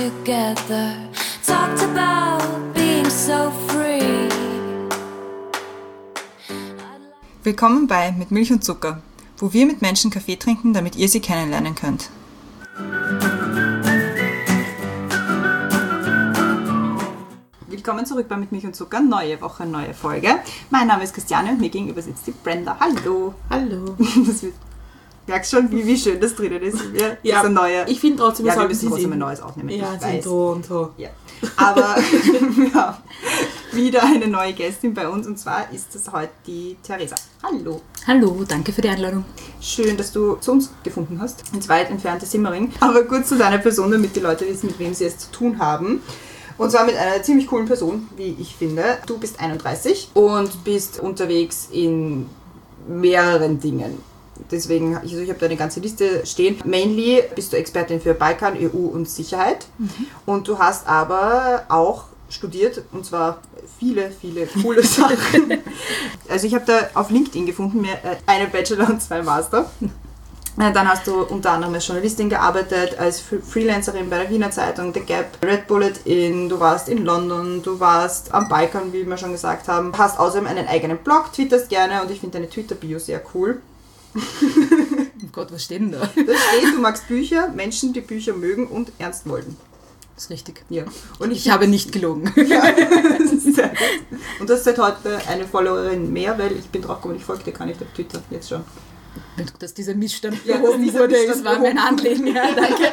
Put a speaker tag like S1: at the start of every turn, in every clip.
S1: together, talked about being so free.
S2: Willkommen bei Mit Milch und Zucker, wo wir mit Menschen Kaffee trinken, damit ihr sie kennenlernen könnt. Willkommen zurück bei Mit Milch und Zucker, neue Woche, neue Folge. Mein Name ist Christiane und mir gegenüber sitzt die Brenda. Hallo.
S3: Hallo.
S2: Merkst schon, wie schön das drinnen ist.
S3: Ja,
S2: so neue,
S3: ich finde trotzdem,
S2: wir müssen trotzdem ein neues aufnehmen.
S3: Ja,
S2: ich weiß.
S3: Intro und so.
S2: Ja. Aber wir haben wieder eine neue Gästin bei uns und zwar ist es heute die Theresa. Hallo.
S4: Hallo, danke für die Einladung.
S2: Schön, dass du zu uns gefunden hast, ins weit entfernte Simmering. Aber kurz zu deiner Person, damit die Leute wissen, mit wem sie es zu tun haben. Und zwar mit einer ziemlich coolen Person, wie ich finde. Du bist 31 und bist unterwegs in mehreren Dingen. Deswegen, also ich habe da eine ganze Liste stehen. Mainly bist du Expertin für Balkan, EU und Sicherheit. Und du hast aber auch studiert, und zwar viele, viele coole Sachen. Also ich habe da auf LinkedIn gefunden, eine Bachelor und 2 Master. Dann hast du unter anderem als Journalistin gearbeitet, als Freelancerin bei der Wiener Zeitung, The Gap, Red Bullet Inn, du warst in London, du warst am Balkan, wie wir schon gesagt haben, hast außerdem einen eigenen Blog, twitterst gerne und ich finde deine Twitter-Bio sehr cool.
S4: Oh Gott, was steht denn da?
S2: Da steht, du magst Bücher, Menschen, die Bücher mögen und ernst wollen.
S4: Das ist richtig.
S2: Ja. Und
S4: ich habe nicht gelogen.
S2: Ja, das ist sehr gut. Und du hast seit heute eine Followerin mehr, weil ich bin drauf gekommen, ich folge dir gar nicht auf Twitter, jetzt schon.
S4: Dass dieser Missstand
S2: behoben
S4: wurde, das war mein Anliegen. Ja, danke.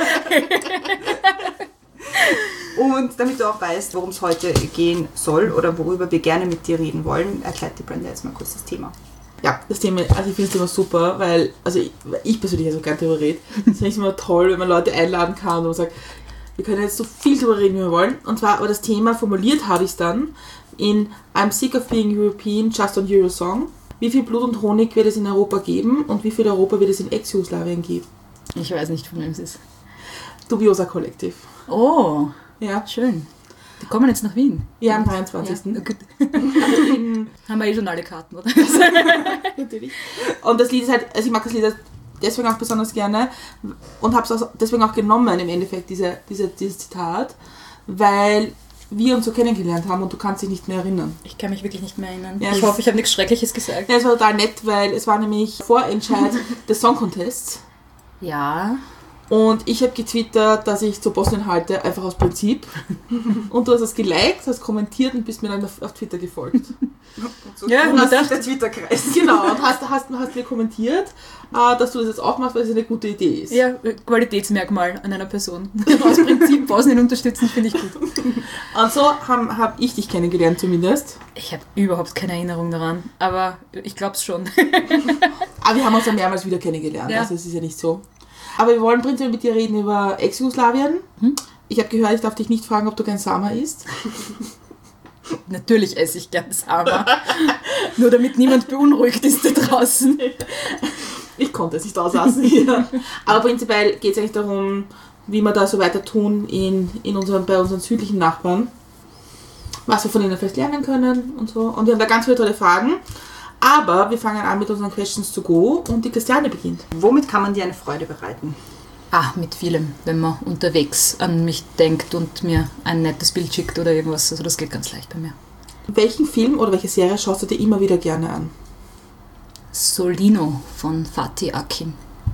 S2: Und damit du auch weißt, worum es heute gehen soll oder worüber wir gerne mit dir reden wollen, erklärt die Brenda jetzt mal kurz das Thema.
S3: Ja, das Thema, also ich finde das Thema super, weil, also ich persönlich also gar nicht darüber rede. Das finde ich immer toll, wenn man Leute einladen kann und man sagt, wir können jetzt so viel darüber reden, wie wir wollen. Und zwar, aber das Thema formuliert habe ich es dann in I'm sick of being European, just on Eurosong. Wie viel Blut und Honig wird es in Europa geben und wie viel Europa wird es in Ex-Jugoslawien geben?
S4: Ich weiß nicht, von wem es ist.
S3: Dubiosa Kollektiv.
S4: Oh,
S3: ja,
S4: schön. Die kommen jetzt nach Wien.
S3: Ja, am 23.
S4: Ja, gut. Haben wir eh schon alle Karten, oder?
S3: Natürlich. Und das Lied ist halt, also ich mag das Lied deswegen auch besonders gerne und habe es deswegen auch genommen im Endeffekt, dieses Zitat, weil wir uns so kennengelernt haben und du kannst dich nicht mehr erinnern.
S4: Ich kann mich wirklich nicht mehr erinnern.
S3: Ja,
S4: ich hoffe, ich habe nichts Schreckliches gesagt.
S3: Ja, es war total nett, weil es war nämlich Vorentscheid des Song Contests.
S4: Ja. Und
S3: ich habe getwittert, dass ich zu Bosnien halte, einfach aus Prinzip. Und du hast es geliked, hast kommentiert und bist mir dann auf Twitter gefolgt.
S2: So ja, und hast der Twitter-Kreis.
S3: Genau, und hast mir kommentiert, dass du das jetzt auch machst, weil es eine gute Idee ist.
S4: Ja, Qualitätsmerkmal an einer Person. Aus Prinzip Bosnien unterstützen, finde ich gut.
S3: Und so hab ich dich kennengelernt zumindest.
S4: Ich habe überhaupt keine Erinnerung daran, aber ich glaube es schon.
S3: Aber wir haben uns ja mehrmals wieder kennengelernt,
S4: ja.
S3: Also es ist ja nicht so. Aber wir wollen prinzipiell mit dir reden über Ex-Jugoslawien. Ich habe gehört, ich darf dich nicht fragen, ob du kein Sama isst.
S4: Natürlich esse ich gern Sama. Nur damit niemand beunruhigt ist da draußen.
S3: Ich konnte es nicht auslassen hier. Aber prinzipiell geht es eigentlich darum, wie wir da so weiter tun bei unseren südlichen Nachbarn. Was wir von ihnen vielleicht lernen können und so. Und wir haben da ganz viele tolle Fragen. Aber wir fangen an mit unseren Questions to go und die Christiane beginnt.
S2: Womit kann man dir eine Freude bereiten?
S4: Mit vielem, wenn man unterwegs an mich denkt und mir ein nettes Bild schickt oder irgendwas. Also das geht ganz leicht bei mir.
S3: Welchen Film oder welche Serie schaust du dir immer wieder gerne an?
S4: Solino von Fatih Akin.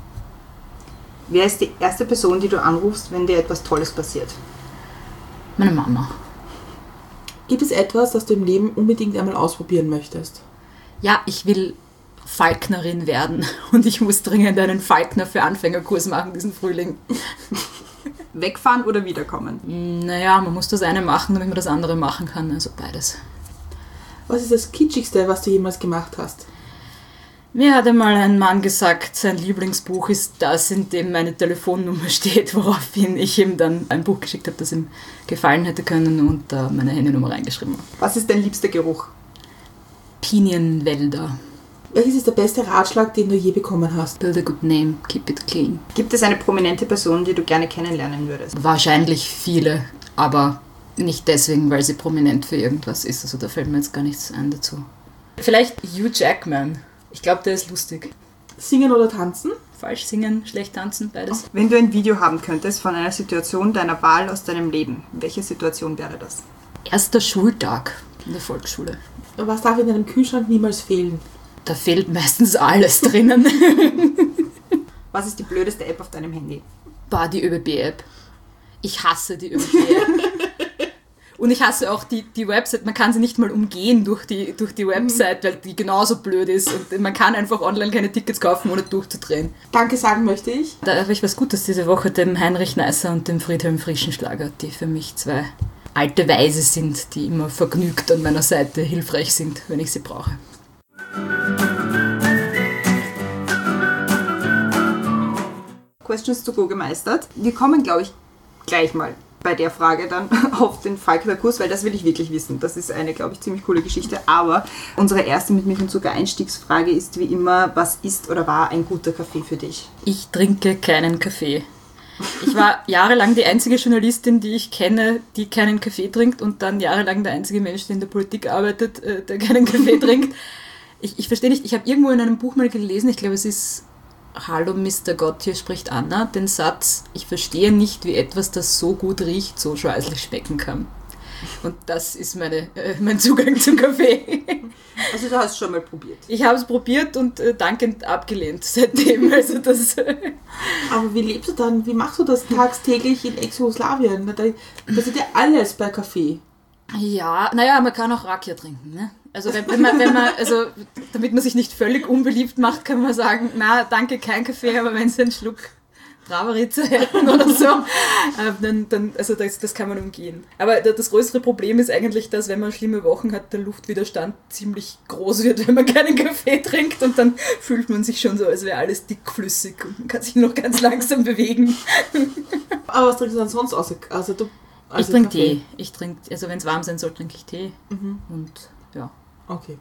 S2: Wer ist die erste Person, die du anrufst, wenn dir etwas Tolles passiert?
S4: Meine Mama.
S3: Gibt es etwas, das du im Leben unbedingt einmal ausprobieren möchtest?
S4: Ja, ich will Falknerin werden und ich muss dringend einen Falkner für Anfängerkurs machen diesen Frühling.
S2: Wegfahren oder wiederkommen?
S4: Naja, man muss das eine machen, damit man das andere machen kann, also beides.
S3: Was ist das Kitschigste, was du jemals gemacht hast?
S4: Mir hat einmal ein Mann gesagt, sein Lieblingsbuch ist das, in dem meine Telefonnummer steht, woraufhin ich ihm dann ein Buch geschickt habe, das ihm gefallen hätte können und meine Handynummer reingeschrieben habe.
S2: Was ist dein liebster Geruch?
S4: Pinienwälder.
S3: Welches ist der beste Ratschlag, den du je bekommen hast?
S4: Build a good name, keep it clean.
S2: Gibt es eine prominente Person, die du gerne kennenlernen würdest?
S4: Wahrscheinlich viele, aber nicht deswegen, weil sie prominent für irgendwas ist. Also da fällt mir jetzt gar nichts ein dazu. Vielleicht Hugh Jackman. Ich glaube, der ist lustig.
S3: Singen oder tanzen?
S4: falsch singen, schlecht tanzen, beides.
S2: Wenn du ein Video haben könntest von einer Situation deiner Wahl aus deinem Leben, welche Situation wäre das?
S4: Erster Schultag in der Volksschule.
S3: Was darf in deinem Kühlschrank niemals fehlen?
S4: Da fehlt meistens alles drinnen.
S2: Was ist die blödeste App auf deinem Handy?
S4: Die ÖBB-App. Ich hasse die ÖBB-App. Und ich hasse auch die Website. Man kann sie nicht mal umgehen durch die Website, weil die genauso blöd ist. Und man kann einfach online keine Tickets kaufen, ohne durchzudrehen.
S3: Danke sagen möchte ich.
S4: Da habe ich was Gutes diese Woche, dem Heinrich Neisser und dem Friedhelm Frischenschlager, die für mich 2 alte Weise sind, die immer vergnügt an meiner Seite hilfreich sind, wenn ich sie brauche.
S2: Questions to go gemeistert. Wir kommen, glaube ich, gleich mal bei der Frage dann auf den Falkner-Kurs, weil das will ich wirklich wissen. Das ist eine, glaube ich, ziemlich coole Geschichte. Aber unsere erste mit Milch und Zucker Einstiegsfrage ist wie immer, was ist oder war ein guter Kaffee für dich?
S4: Ich trinke keinen Kaffee. Ich war jahrelang die einzige Journalistin, die ich kenne, die keinen Kaffee trinkt und dann jahrelang der einzige Mensch, der in der Politik arbeitet, der keinen Kaffee trinkt. Ich verstehe nicht, ich habe irgendwo in einem Buch mal gelesen, ich glaube es ist Hallo Mr. Gott, hier spricht Anna, den Satz, ich verstehe nicht, wie etwas, das so gut riecht, so scheußlich schmecken kann. Und das ist mein Zugang zum Kaffee.
S2: Also du hast es schon mal probiert.
S4: Ich habe es probiert und dankend abgelehnt seitdem. Also das
S3: Aber wie lebst du dann? Wie machst du das tagtäglich in Ex-Jugoslawien? Da passiert ja alles bei Kaffee.
S4: Ja, naja, man kann auch Rakia trinken, ne? Also wenn man, also damit man sich nicht völlig unbeliebt macht, kann man sagen, na, danke, kein Kaffee, aber wenn Sie einen Schluck Travaritze hätten oder so, dann also das kann man umgehen. Aber das größere Problem ist eigentlich, dass wenn man schlimme Wochen hat, der Luftwiderstand ziemlich groß wird, wenn man keinen Kaffee trinkt und dann fühlt man sich schon so, als wäre alles dickflüssig und man kann sich noch ganz langsam bewegen.
S3: Aber was trinkst du dann sonst außer
S4: ich trinke Tee. Also wenn es warm sein soll, trinke ich Tee. Und ja.
S3: Okay.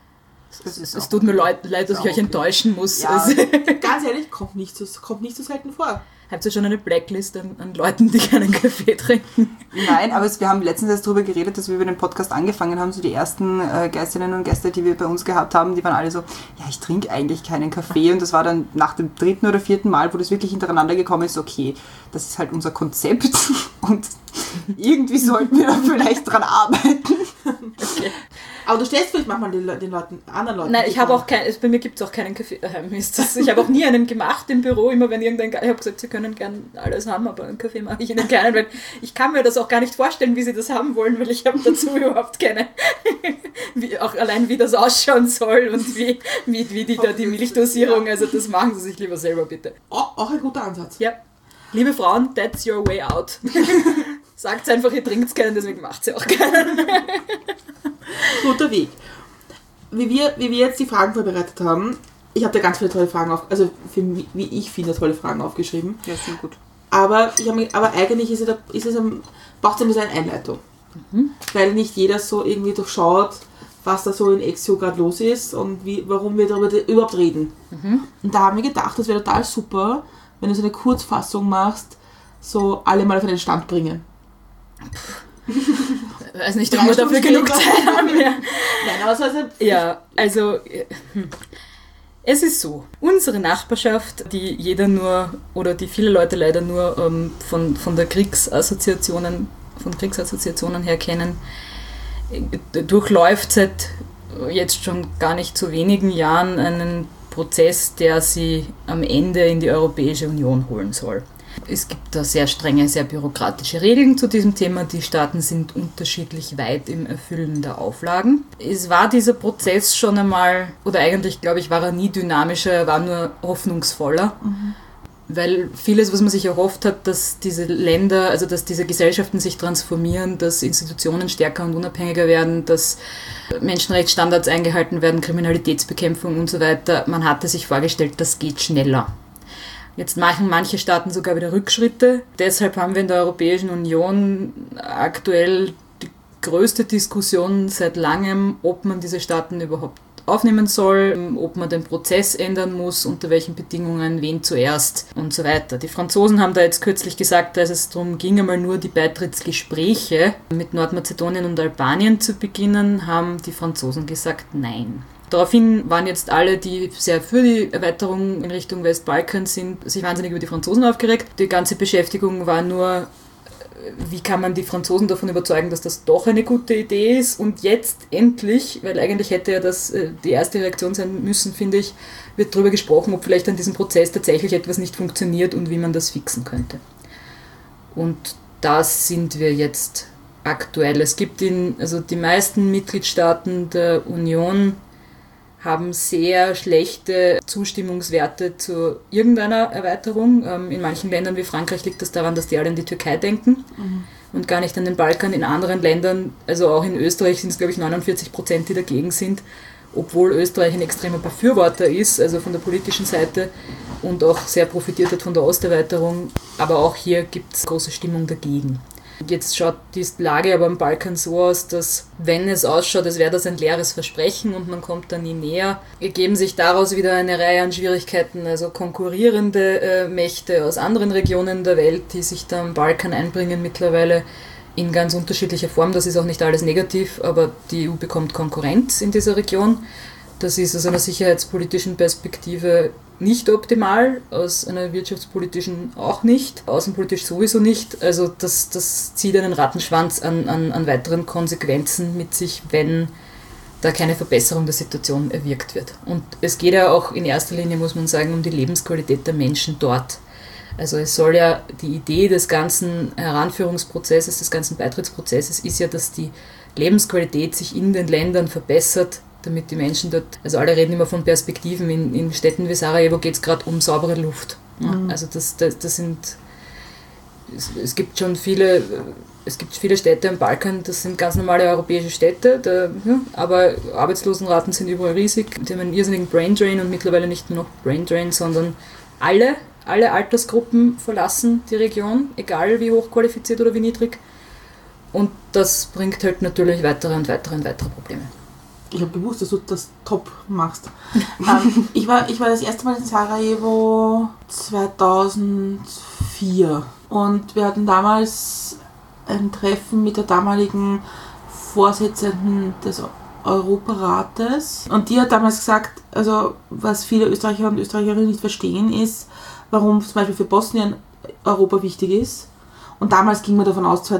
S4: Es tut mir leid, dass ich euch enttäuschen muss.
S2: Ja.
S4: Also,
S3: Ganz ehrlich, kommt nicht so selten vor.
S4: habt ihr schon eine Blacklist an Leuten, die keinen Kaffee trinken?
S2: Nein, aber wir haben letztens erst darüber geredet, dass wir über den Podcast angefangen haben, so die ersten Gästinnen und Gäste, die wir bei uns gehabt haben, die waren alle so, ja, ich trinke eigentlich keinen Kaffee und das war dann nach dem 3. oder 4. Mal, wo das wirklich hintereinander gekommen ist, okay, das ist halt unser Konzept und irgendwie sollten wir da vielleicht dran arbeiten.
S4: Okay.
S3: Aber du stellst vielleicht manchmal den anderen Leuten.
S4: Nein, ich habe auch bei mir gibt es auch keinen Kaffee daheim. Ich habe auch nie einen gemacht im Büro, immer wenn ich habe gesagt, sie können gern alles haben, aber einen Kaffee mache ich ihnen keinen, weil ich kann mir das auch gar nicht vorstellen, wie sie das haben wollen, weil ich habe dazu überhaupt keine, wie das ausschauen soll und wie die Milchdosierung, also das machen sie sich lieber selber bitte.
S3: Auch ein guter Ansatz.
S4: Ja, liebe Frauen, that's your way out. Sagt einfach, ihr trinkt keinen, deswegen macht sie auch keinen.
S3: Guter Weg. Wie wir jetzt die Fragen vorbereitet haben, ich habe da ganz viele tolle Fragen wie ich finde, tolle Fragen aufgeschrieben.
S2: Ja, schon gut.
S3: Aber eigentlich braucht es ein bisschen eine Einleitung. Weil nicht jeder so irgendwie durchschaut, was da so in Exio gerade los ist und warum wir darüber überhaupt reden. Und da haben wir gedacht, das wäre total super, wenn du so eine Kurzfassung machst, so alle mal auf einen Stand bringen.
S4: Ich weiß nicht, ob wir dafür genug Zeit haben. Ja.
S3: Nein, aber so
S4: Ja, also es ist so, unsere Nachbarschaft, die viele Leute leider nur von Kriegsassoziationen her kennen, durchläuft seit jetzt schon gar nicht so wenigen Jahren einen Prozess, der sie am Ende in die Europäische Union holen soll. Es gibt da sehr strenge, sehr bürokratische Regeln zu diesem Thema. Die Staaten sind unterschiedlich weit im Erfüllen der Auflagen. Es war dieser Prozess schon einmal, oder eigentlich glaube ich, war er nie dynamischer, er war nur hoffnungsvoller. Weil vieles, was man sich erhofft hat, dass diese Länder, also dass diese Gesellschaften sich transformieren, dass Institutionen stärker und unabhängiger werden, dass Menschenrechtsstandards eingehalten werden, Kriminalitätsbekämpfung und so weiter. Man hatte sich vorgestellt, das geht schneller. Jetzt machen manche Staaten sogar wieder Rückschritte. Deshalb haben wir in der Europäischen Union aktuell die größte Diskussion seit langem, ob man diese Staaten überhaupt aufnehmen soll, ob man den Prozess ändern muss, unter welchen Bedingungen, wen zuerst und so weiter. Die Franzosen haben da jetzt kürzlich gesagt, dass es darum ging, einmal nur die Beitrittsgespräche mit Nordmazedonien und Albanien zu beginnen, haben die Franzosen gesagt, nein. Daraufhin waren jetzt alle, die sehr für die Erweiterung in Richtung Westbalkan sind, sich wahnsinnig über die Franzosen aufgeregt. Die ganze Beschäftigung war nur, wie kann man die Franzosen davon überzeugen, dass das doch eine gute Idee ist. Und jetzt endlich, weil eigentlich hätte ja das die erste Reaktion sein müssen, finde ich, wird darüber gesprochen, ob vielleicht an diesem Prozess tatsächlich etwas nicht funktioniert und wie man das fixen könnte. Und da sind wir jetzt aktuell. Es gibt die meisten Mitgliedstaaten der Union haben sehr schlechte Zustimmungswerte zu irgendeiner Erweiterung. In manchen Ländern wie Frankreich liegt das daran, dass die alle an die Türkei denken und gar nicht an den Balkan. In anderen Ländern, also auch in Österreich, sind es, glaube ich, 49%, die dagegen sind, obwohl Österreich ein extremer Befürworter ist, also von der politischen Seite, und auch sehr profitiert hat von der Osterweiterung. Aber auch hier gibt es große Stimmung dagegen. Jetzt schaut die Lage aber am Balkan so aus, dass, wenn es ausschaut, als wäre das ein leeres Versprechen und man kommt da nie näher, ergeben sich daraus wieder eine Reihe an Schwierigkeiten, also konkurrierende Mächte aus anderen Regionen der Welt, die sich da am Balkan einbringen mittlerweile in ganz unterschiedlicher Form. Das ist auch nicht alles negativ, aber die EU bekommt Konkurrenz in dieser Region. Das ist aus einer sicherheitspolitischen Perspektive nicht optimal, aus einer wirtschaftspolitischen auch nicht, außenpolitisch sowieso nicht. Also das zieht einen Rattenschwanz an weiteren Konsequenzen mit sich, wenn da keine Verbesserung der Situation erwirkt wird. Und es geht ja auch in erster Linie, muss man sagen, um die Lebensqualität der Menschen dort. Also es soll ja, die Idee des ganzen Heranführungsprozesses, des ganzen Beitrittsprozesses ist ja, dass die Lebensqualität sich in den Ländern verbessert, damit die Menschen dort, also alle reden immer von Perspektiven, in Städten wie Sarajevo geht es gerade um saubere Luft. Ja, also das sind, es gibt viele Städte am Balkan, das sind ganz normale europäische Städte, aber Arbeitslosenraten sind überall riesig, die haben einen irrsinnigen Braindrain und mittlerweile nicht nur noch Braindrain, sondern alle Altersgruppen verlassen die Region, egal wie hochqualifiziert oder wie niedrig, und das bringt halt natürlich weitere Probleme.
S3: Ich habe gewusst, dass du das top machst. Ich war das erste Mal in Sarajevo 2004 und wir hatten damals ein Treffen mit der damaligen Vorsitzenden des Europarates und die hat damals gesagt, also was viele Österreicher und Österreicherinnen nicht verstehen ist, warum zum Beispiel für Bosnien Europa wichtig ist, und damals ging man davon aus,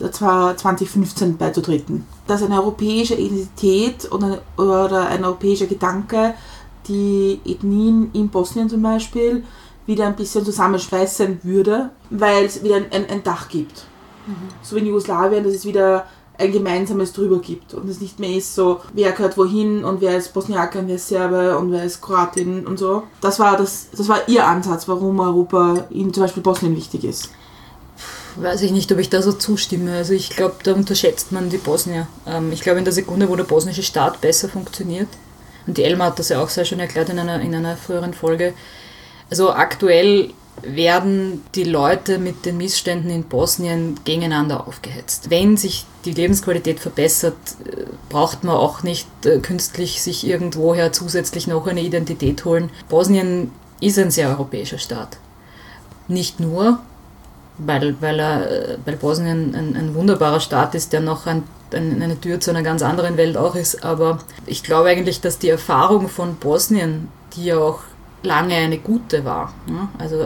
S3: 2015 beizutreten. Dass eine europäische Identität oder ein europäischer Gedanke die Ethnien in Bosnien zum Beispiel wieder ein bisschen zusammenschweißen würde, weil es wieder ein Dach gibt. So wie in Jugoslawien, dass es wieder ein gemeinsames drüber gibt und es nicht mehr ist so, wer gehört wohin und wer ist Bosniaker und wer ist Serbe und wer ist Kroatin und so. Das war ihr Ansatz, warum Europa in zum Beispiel Bosnien wichtig ist.
S4: Weiß ich nicht, ob ich da so zustimme. Also ich glaube, da unterschätzt man die Bosnier. Ich glaube, in der Sekunde, wo der bosnische Staat besser funktioniert, und die Elmar hat das ja auch sehr schön erklärt in einer früheren Folge, also aktuell werden die Leute mit den Missständen in Bosnien gegeneinander aufgehetzt. Wenn sich die Lebensqualität verbessert, braucht man auch nicht künstlich sich irgendwoher zusätzlich noch eine Identität holen. Bosnien ist ein sehr europäischer Staat. Nicht nur, weil Bosnien ein wunderbarer Staat ist, der noch eine Tür zu einer ganz anderen Welt auch ist. Aber ich glaube eigentlich, dass die Erfahrung von Bosnien, die ja auch lange eine gute war, also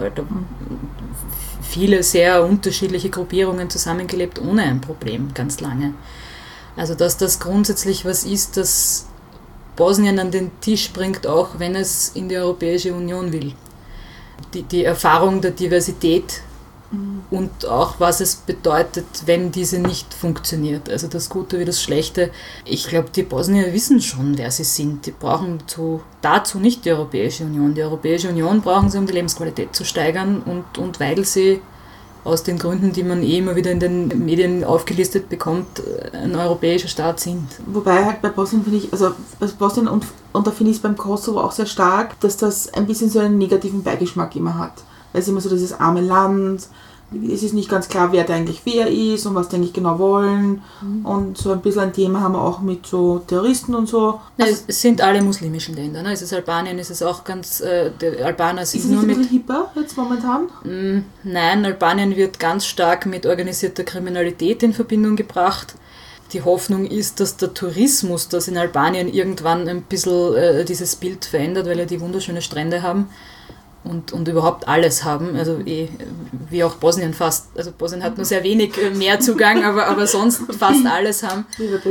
S4: viele sehr unterschiedliche Gruppierungen zusammengelebt ohne ein Problem, ganz lange. Also dass das grundsätzlich was ist, das Bosnien an den Tisch bringt, auch wenn es in die Europäische Union will. Die Erfahrung der Diversität und auch was es bedeutet, wenn diese nicht funktioniert. Also das Gute wie das Schlechte. Ich glaube, die Bosnier wissen schon, wer sie sind. Die brauchen dazu nicht die Europäische Union. Die Europäische Union brauchen sie, um die Lebensqualität zu steigern und weil sie aus den Gründen, die man immer wieder in den Medien aufgelistet bekommt, ein europäischer Staat sind.
S3: Wobei halt bei Bosnien finde ich, also bei Bosnien und da finde ich es beim Kosovo auch sehr stark, dass das ein bisschen so einen negativen Beigeschmack immer hat. Weil es immer so dieses arme Land, es ist nicht ganz klar, wer da eigentlich wer ist und was die eigentlich genau wollen. Und so ein bisschen ein Thema haben wir auch mit so Terroristen und so.
S4: Ja, es sind alle muslimischen Länder. Ne? Es ist Albanien, es ist auch ganz. Die Albaner sind
S3: Ist es
S4: nur
S3: nicht ein
S4: mit.
S3: bisschen hipper jetzt momentan?
S4: Nein, Albanien wird ganz stark mit organisierter Kriminalität in Verbindung gebracht. Die Hoffnung ist, dass der Tourismus, das in Albanien irgendwann ein bisschen dieses Bild verändert, weil ja die wunderschöne Strände haben und überhaupt alles haben. Also wie auch Bosnien fast. Also Bosnien hat nur sehr wenig Meerzugang, aber sonst fast alles haben.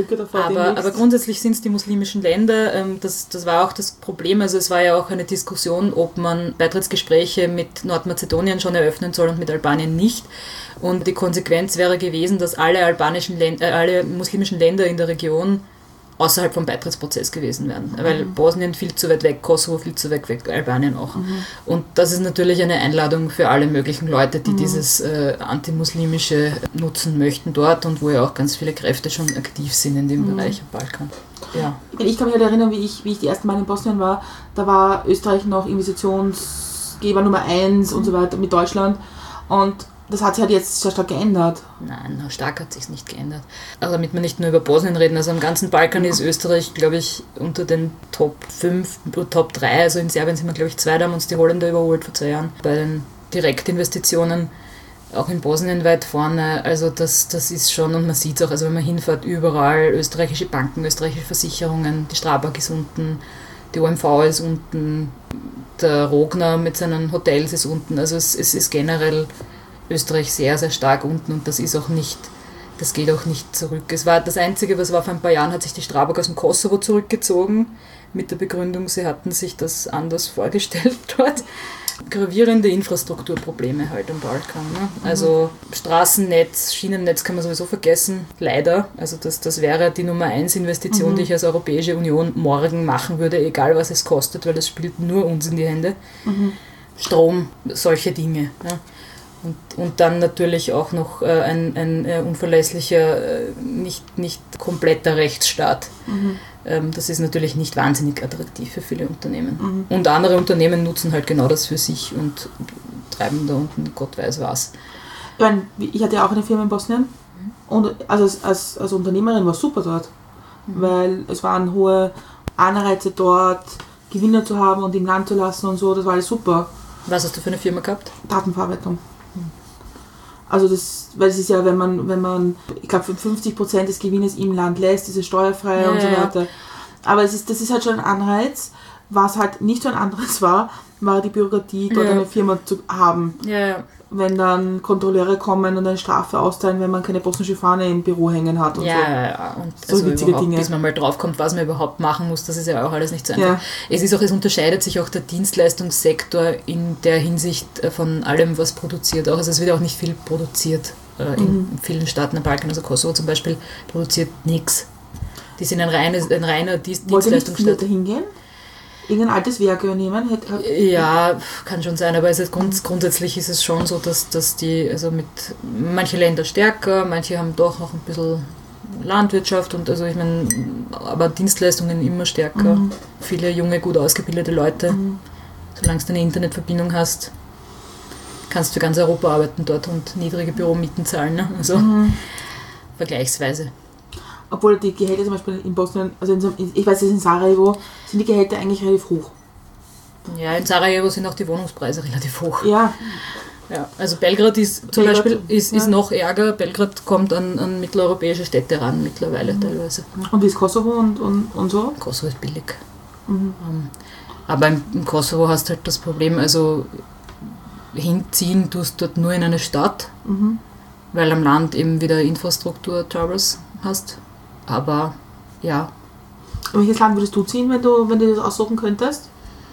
S4: Aber grundsätzlich sind es die muslimischen Länder. Das war auch das Problem. Also es war ja auch eine Diskussion, ob man Beitrittsgespräche mit Nordmazedonien schon eröffnen soll und mit Albanien nicht. Und die Konsequenz wäre gewesen, dass alle muslimischen Länder in der Region außerhalb vom Beitrittsprozess gewesen wären. Weil Bosnien viel zu weit weg, Kosovo viel zu weit weg, Albanien auch. Und das ist natürlich eine Einladung für alle möglichen Leute, die dieses antimuslimische nutzen möchten dort und wo ja auch ganz viele Kräfte schon aktiv sind in dem Bereich am Balkan. Ja.
S3: Ich kann mich halt erinnern, wie ich die ersten Mal in Bosnien war, da war Österreich noch Investitionsgeber Nummer 1 und so weiter mit Deutschland. Und das hat sich halt jetzt sehr stark geändert.
S4: Nein, stark hat sich nicht geändert. Also damit wir nicht nur über Bosnien reden, also am ganzen Balkan ist Österreich, glaube ich, unter den Top 5, Top 3, also in Serbien sind wir, glaube ich, 2, da haben uns die Holländer überholt vor 2 Jahren. Bei den Direktinvestitionen, auch in Bosnien weit vorne, also das ist schon, und man sieht es auch, also wenn man hinfährt, überall österreichische Banken, österreichische Versicherungen, die Strabag ist unten, die OMV ist unten, der Rogner mit seinen Hotels ist unten, also es ist generell Österreich sehr, sehr stark unten und das geht auch nicht zurück. Es war das Einzige, was war vor ein paar Jahren, hat sich die Strabag aus dem Kosovo zurückgezogen, mit der Begründung, sie hatten sich das anders vorgestellt dort. Gravierende Infrastrukturprobleme halt am Balkan. Ne? Also Straßennetz, Schienennetz kann man sowieso vergessen, leider. Also das wäre die Nummer 1 Investition, die ich als Europäische Union morgen machen würde, egal was es kostet, weil das spielt nur uns in die Hände. Strom, solche Dinge. Ne? Und dann natürlich auch noch ein unverlässlicher, nicht kompletter Rechtsstaat. Das ist natürlich nicht wahnsinnig attraktiv für viele Unternehmen. Und andere Unternehmen nutzen halt genau das für sich und treiben da unten Gott weiß was.
S3: Ich hatte ja auch eine Firma in Bosnien und also als Unternehmerin war es super dort, weil es waren hohe Anreize dort, Gewinne zu haben und im Land zu lassen und so, das war alles super.
S4: Was hast du für eine Firma gehabt?
S3: Datenverarbeitung. Also weil es ist ja, wenn man, ich glaube, 50% des Gewinnes im Land lässt, ist es steuerfrei und so weiter. Aber das ist halt schon ein Anreiz. Was halt nicht so ein Anreiz war die Bürokratie, dort eine Firma zu haben.
S4: Ja.
S3: Wenn dann Kontrolleure kommen und eine Strafe austeilen, wenn man keine bosnische Fahne im Büro hängen hat und so.
S4: Ja. Und
S3: so
S4: also
S3: witzige Dinge.
S4: Bis man mal draufkommt, was man überhaupt machen muss, das ist ja auch alles nicht so einfach. Ja. Es unterscheidet sich auch der Dienstleistungssektor in der Hinsicht von allem, was produziert. Auch, also es wird auch nicht viel produziert in vielen Staaten am Balkan. Also Kosovo zum Beispiel produziert nichts. Die sind ein reiner Dienstleistungsstaat.
S3: Wollt ihr nicht früher dahin gehen? Irgendein altes Werk übernehmen?
S4: Ja, kann schon sein, aber grundsätzlich ist es schon so, dass die, also mit manche Länder stärker, manche haben doch noch ein bisschen Landwirtschaft und also ich meine, aber Dienstleistungen immer stärker. Viele junge, gut ausgebildete Leute. Solange du eine Internetverbindung hast, kannst du für ganz Europa arbeiten dort und niedrige Büromieten zahlen. Ne? Also vergleichsweise.
S3: Obwohl die Gehälter zum Beispiel in Bosnien, also ich weiß, in Sarajevo sind die Gehälter eigentlich relativ hoch.
S4: Ja, in Sarajevo sind auch die Wohnungspreise relativ hoch.
S3: Ja.
S4: Also Belgrad ist zum Beispiel ist noch ärger. Belgrad kommt an mitteleuropäische Städte ran mittlerweile teilweise.
S3: Und wie ist Kosovo und so?
S4: Kosovo ist billig. Aber im Kosovo hast du halt das Problem, also hinziehen tust du dort nur in eine Stadt, weil am Land eben wieder Infrastruktur-Troubles hast. Aber ja.
S3: Welches Land würdest du ziehen, wenn du das aussuchen könntest?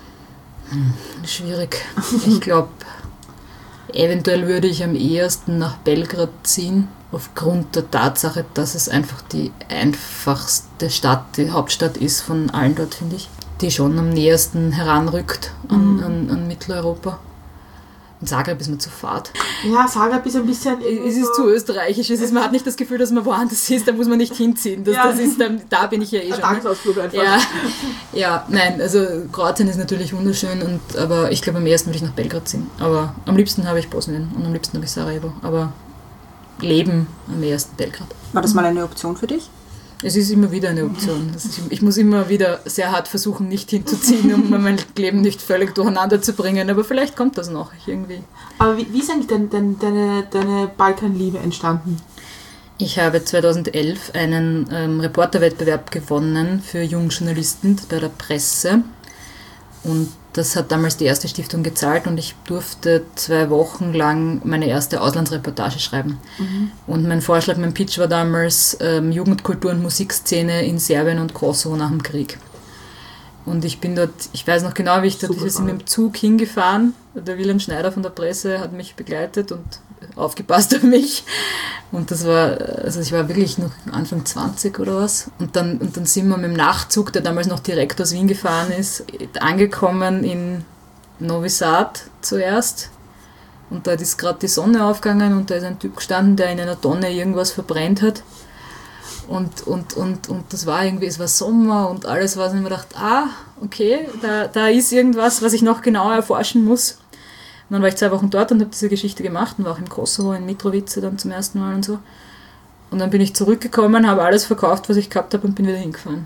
S4: Schwierig. Ich glaube, eventuell würde ich am ehesten nach Belgrad ziehen, aufgrund der Tatsache, dass es einfach die einfachste Stadt, die Hauptstadt ist von allen dort, finde ich, die schon am nähersten heranrückt an Mitteleuropa. In Zagreb ist mir zu fad.
S3: Ja, Zagreb ist ein bisschen...
S4: Es ist zu österreichisch. Man hat nicht das Gefühl, dass man woanders ist, da muss man nicht hinziehen. Da bin ich ja eh schon.
S3: Tagesausflug einfach.
S4: Ja, nein, also Kroatien ist natürlich wunderschön, aber ich glaube, am ersten würde ich nach Belgrad ziehen. Aber am liebsten habe ich Bosnien und am liebsten habe ich Sarajevo. Aber Leben am ersten Belgrad.
S2: War das mal eine Option für dich?
S4: Es ist immer wieder eine Option. Ich muss immer wieder sehr hart versuchen, nicht hinzuziehen, um mein Leben nicht völlig durcheinander zu bringen. Aber vielleicht kommt das noch irgendwie.
S3: Aber wie ist eigentlich deine Balkanliebe entstanden?
S4: Ich habe 2011 einen Reporterwettbewerb gewonnen für Jungjournalisten bei der Presse. Und das hat damals die erste Stiftung gezahlt und ich durfte 2 Wochen lang meine erste Auslandsreportage schreiben. Und mein Pitch war damals Jugendkultur und Musikszene in Serbien und Kosovo nach dem Krieg. Und ich bin dort, ich weiß noch genau, wie ich dort, wir sind mit dem Zug hingefahren. Der Wilhelm Schneider von der Presse hat mich begleitet und aufgepasst auf mich. Und das war, also ich war wirklich noch Anfang 20 oder was. Und dann sind wir mit dem Nachtzug, der damals noch direkt aus Wien gefahren ist, angekommen in Novi Sad zuerst. Und dort ist gerade die Sonne aufgegangen und da ist ein Typ gestanden, der in einer Tonne irgendwas verbrennt hat. Und das war irgendwie, es war Sommer und alles war so, und ich mir gedacht, okay, da ist irgendwas, was ich noch genauer erforschen muss. Und dann war ich 2 Wochen dort und habe diese Geschichte gemacht und war auch im Kosovo, in Mitrovica dann zum ersten Mal und so. Und dann bin ich zurückgekommen, habe alles verkauft, was ich gehabt habe und bin wieder hingefahren.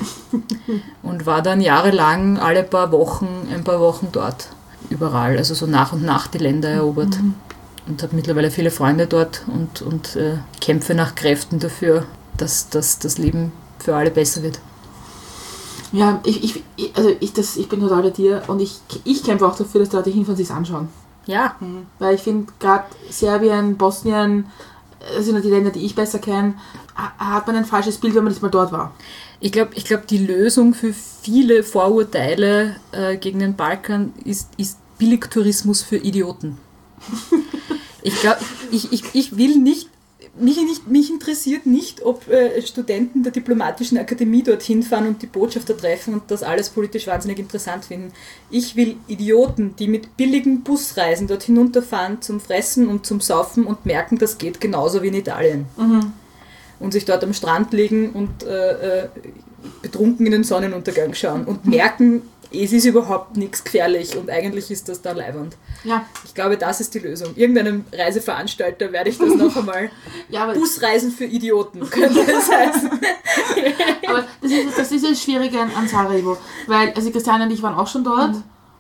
S4: Und war dann jahrelang alle paar Wochen dort, überall, also so nach und nach die Länder erobert. Und habe mittlerweile viele Freunde dort und kämpfe nach Kräften dafür, dass das Leben für alle besser wird.
S3: Ja, ich bin total bei dir und ich kämpfe auch dafür, dass die Leute hinfahren und sich es anschauen.
S4: Ja.
S3: Weil ich finde, gerade Serbien, Bosnien, das sind die Länder, die ich besser kenne, hat man ein falsches Bild, wenn man nicht mal dort war.
S4: Ich glaube, die Lösung für viele Vorurteile gegen den Balkan ist Billigtourismus für Idioten. Ich glaube, ich will nicht, mich interessiert nicht, ob Studenten der Diplomatischen Akademie dorthin fahren und die Botschafter treffen und das alles politisch wahnsinnig interessant finden. Ich will Idioten, die mit billigen Busreisen dort hinunterfahren zum Fressen und zum Saufen und merken, das geht genauso wie in Italien. Und sich dort am Strand liegen und betrunken in den Sonnenuntergang schauen und merken, es ist überhaupt nichts gefährlich und eigentlich ist das da leiwand. Ja. Ich glaube, das ist die Lösung. Irgendeinem Reiseveranstalter werde ich das noch einmal... Busreisen für Idioten könnte es heißen.
S3: Aber das ist das Schwierige an Sarajevo, weil also Christiane und ich waren auch schon dort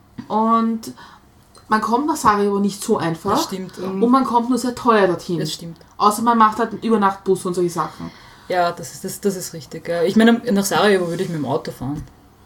S3: und man kommt nach Sarajevo nicht so einfach.
S4: Das stimmt.
S3: Und man kommt nur sehr teuer dorthin.
S4: Das stimmt.
S3: Außer man macht halt einen Übernachtbus und solche Sachen.
S4: Ja, das ist richtig. Ja. Ich meine, nach Sarajevo würde ich mit dem Auto fahren.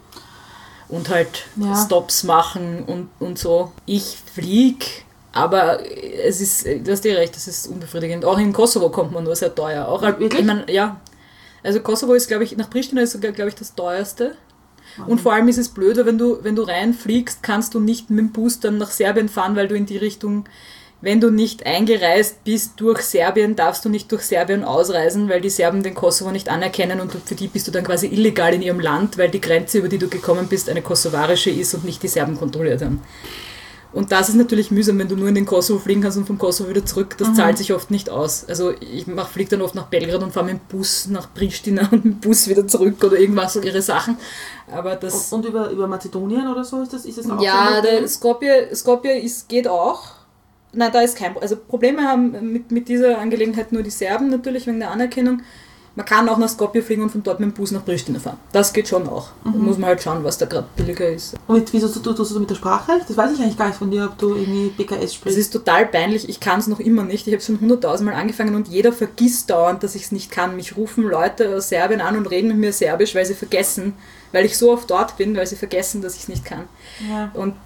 S4: Und halt Stops machen und so. Ich fliege, aber es ist, du hast dir recht, das ist unbefriedigend. Auch in Kosovo kommt man nur sehr teuer. Auch,
S3: wirklich?
S4: Ich meine, ja. Also Kosovo ist, glaube ich, nach Pristina ist sogar, glaube ich, das teuerste. Und vor allem ist es blöd, wenn du reinfliegst, kannst du nicht mit dem Bus dann nach Serbien fahren, weil du in die Richtung, wenn du nicht eingereist bist durch Serbien, darfst du nicht durch Serbien ausreisen, weil die Serben den Kosovo nicht anerkennen und für die bist du dann quasi illegal in ihrem Land, weil die Grenze, über die du gekommen bist, eine kosovarische ist und nicht die Serben kontrolliert haben. Und das ist natürlich mühsam, wenn du nur in den Kosovo fliegen kannst und vom Kosovo wieder zurück. Das zahlt sich oft nicht aus. Also ich fliege dann oft nach Belgrad und fahre mit dem Bus nach Pristina und mit dem Bus wieder zurück oder irgendwas, so ihre Sachen. Aber das
S3: und über Mazedonien oder so ist das auch
S4: ja, der Skopje geht auch. Nein, da ist kein Problem. Also Probleme haben mit dieser Angelegenheit nur die Serben natürlich wegen der Anerkennung. Man kann auch nach Skopje fliegen und von dort mit dem Bus nach Pristina fahren. Das geht schon auch. Da muss man halt schauen, was da gerade billiger ist.
S3: Und wieso tust du mit der Sprache? Das weiß ich eigentlich gar nicht von dir, ob du irgendwie BKS sprichst.
S4: Das ist total peinlich. Ich kann es noch immer nicht. Ich habe schon 100.000 Mal angefangen und jeder vergisst dauernd, dass ich es nicht kann. Mich rufen Leute aus Serbien an und reden mit mir Serbisch, weil sie vergessen, weil ich so oft dort bin, weil sie vergessen, dass ich es nicht kann. Ja. Und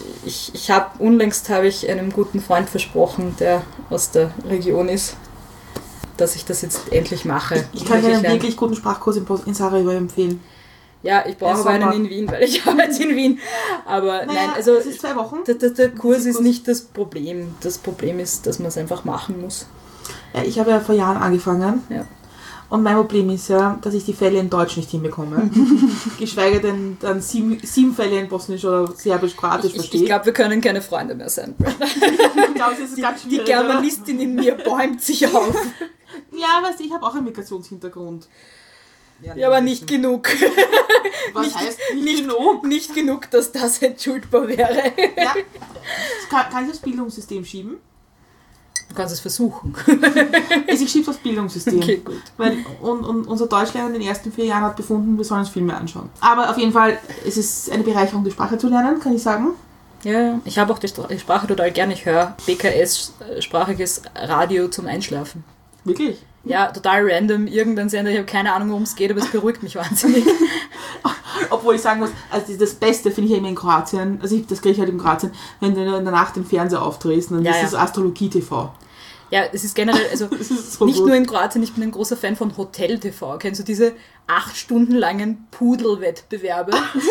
S4: unlängst habe ich einem guten Freund versprochen, der aus der Region ist, dass ich das jetzt endlich mache.
S3: Ich kann dir einen wirklich guten Sprachkurs in Sarajevo empfehlen.
S4: Ja, ich brauche aber einen in Wien, weil ich arbeite in Wien. Aber nein, also
S3: das ist 2 Wochen.
S4: Der Kurs ist nicht das Problem. Das Problem ist, dass man es einfach machen muss.
S3: Ja, ich habe ja vor Jahren angefangen.
S4: Ja.
S3: Und mein Problem ist ja, dass ich die Fälle in Deutsch nicht hinbekomme. Geschweige denn dann sieben Fälle in Bosnisch oder Serbisch, Kroatisch
S4: Ich
S3: verstehe.
S4: glaube, wir können keine Freunde mehr sein.
S3: Ich glaube, es ist ganz
S4: Die
S3: schwierig.
S4: Germanistin in mir bäumt sich auf.
S3: Ja, weißt du, ich habe auch einen Migrationshintergrund.
S4: Ja, aber nicht genug.
S3: Was heißt nicht genug?
S4: Nicht genug, dass das entschuldbar wäre.
S3: Ja. Kann ich das Bildungssystem schieben?
S4: Du kannst es versuchen.
S3: Ich schiebe das Bildungssystem.
S4: Okay, gut.
S3: Weil unser Deutschlehrer in den ersten 4 Jahren hat befunden, wir sollen uns Filme anschauen. Aber auf jeden Fall, es ist eine Bereicherung, die Sprache zu lernen, kann ich sagen.
S4: Ja, ich habe auch die Sprache total gerne. Ich höre BKS-sprachiges Radio zum Einschlafen.
S3: Wirklich?
S4: Ja, total random, irgendein Sender, ich habe keine Ahnung, worum es geht, aber es beruhigt mich wahnsinnig.
S3: Obwohl ich sagen muss, also das Beste finde ich ja immer in Kroatien, also das kriege ich halt in Kroatien, wenn du in der Nacht den Fernseher aufdrehst, dann ist das Astrologie-TV.
S4: Ja, es ist generell, also
S3: Das ist so
S4: nicht
S3: gut.
S4: nur in Kroatien, ich bin ein großer Fan von Hotel TV. Kennst du diese 8 Stunden langen Pudelwettbewerbe?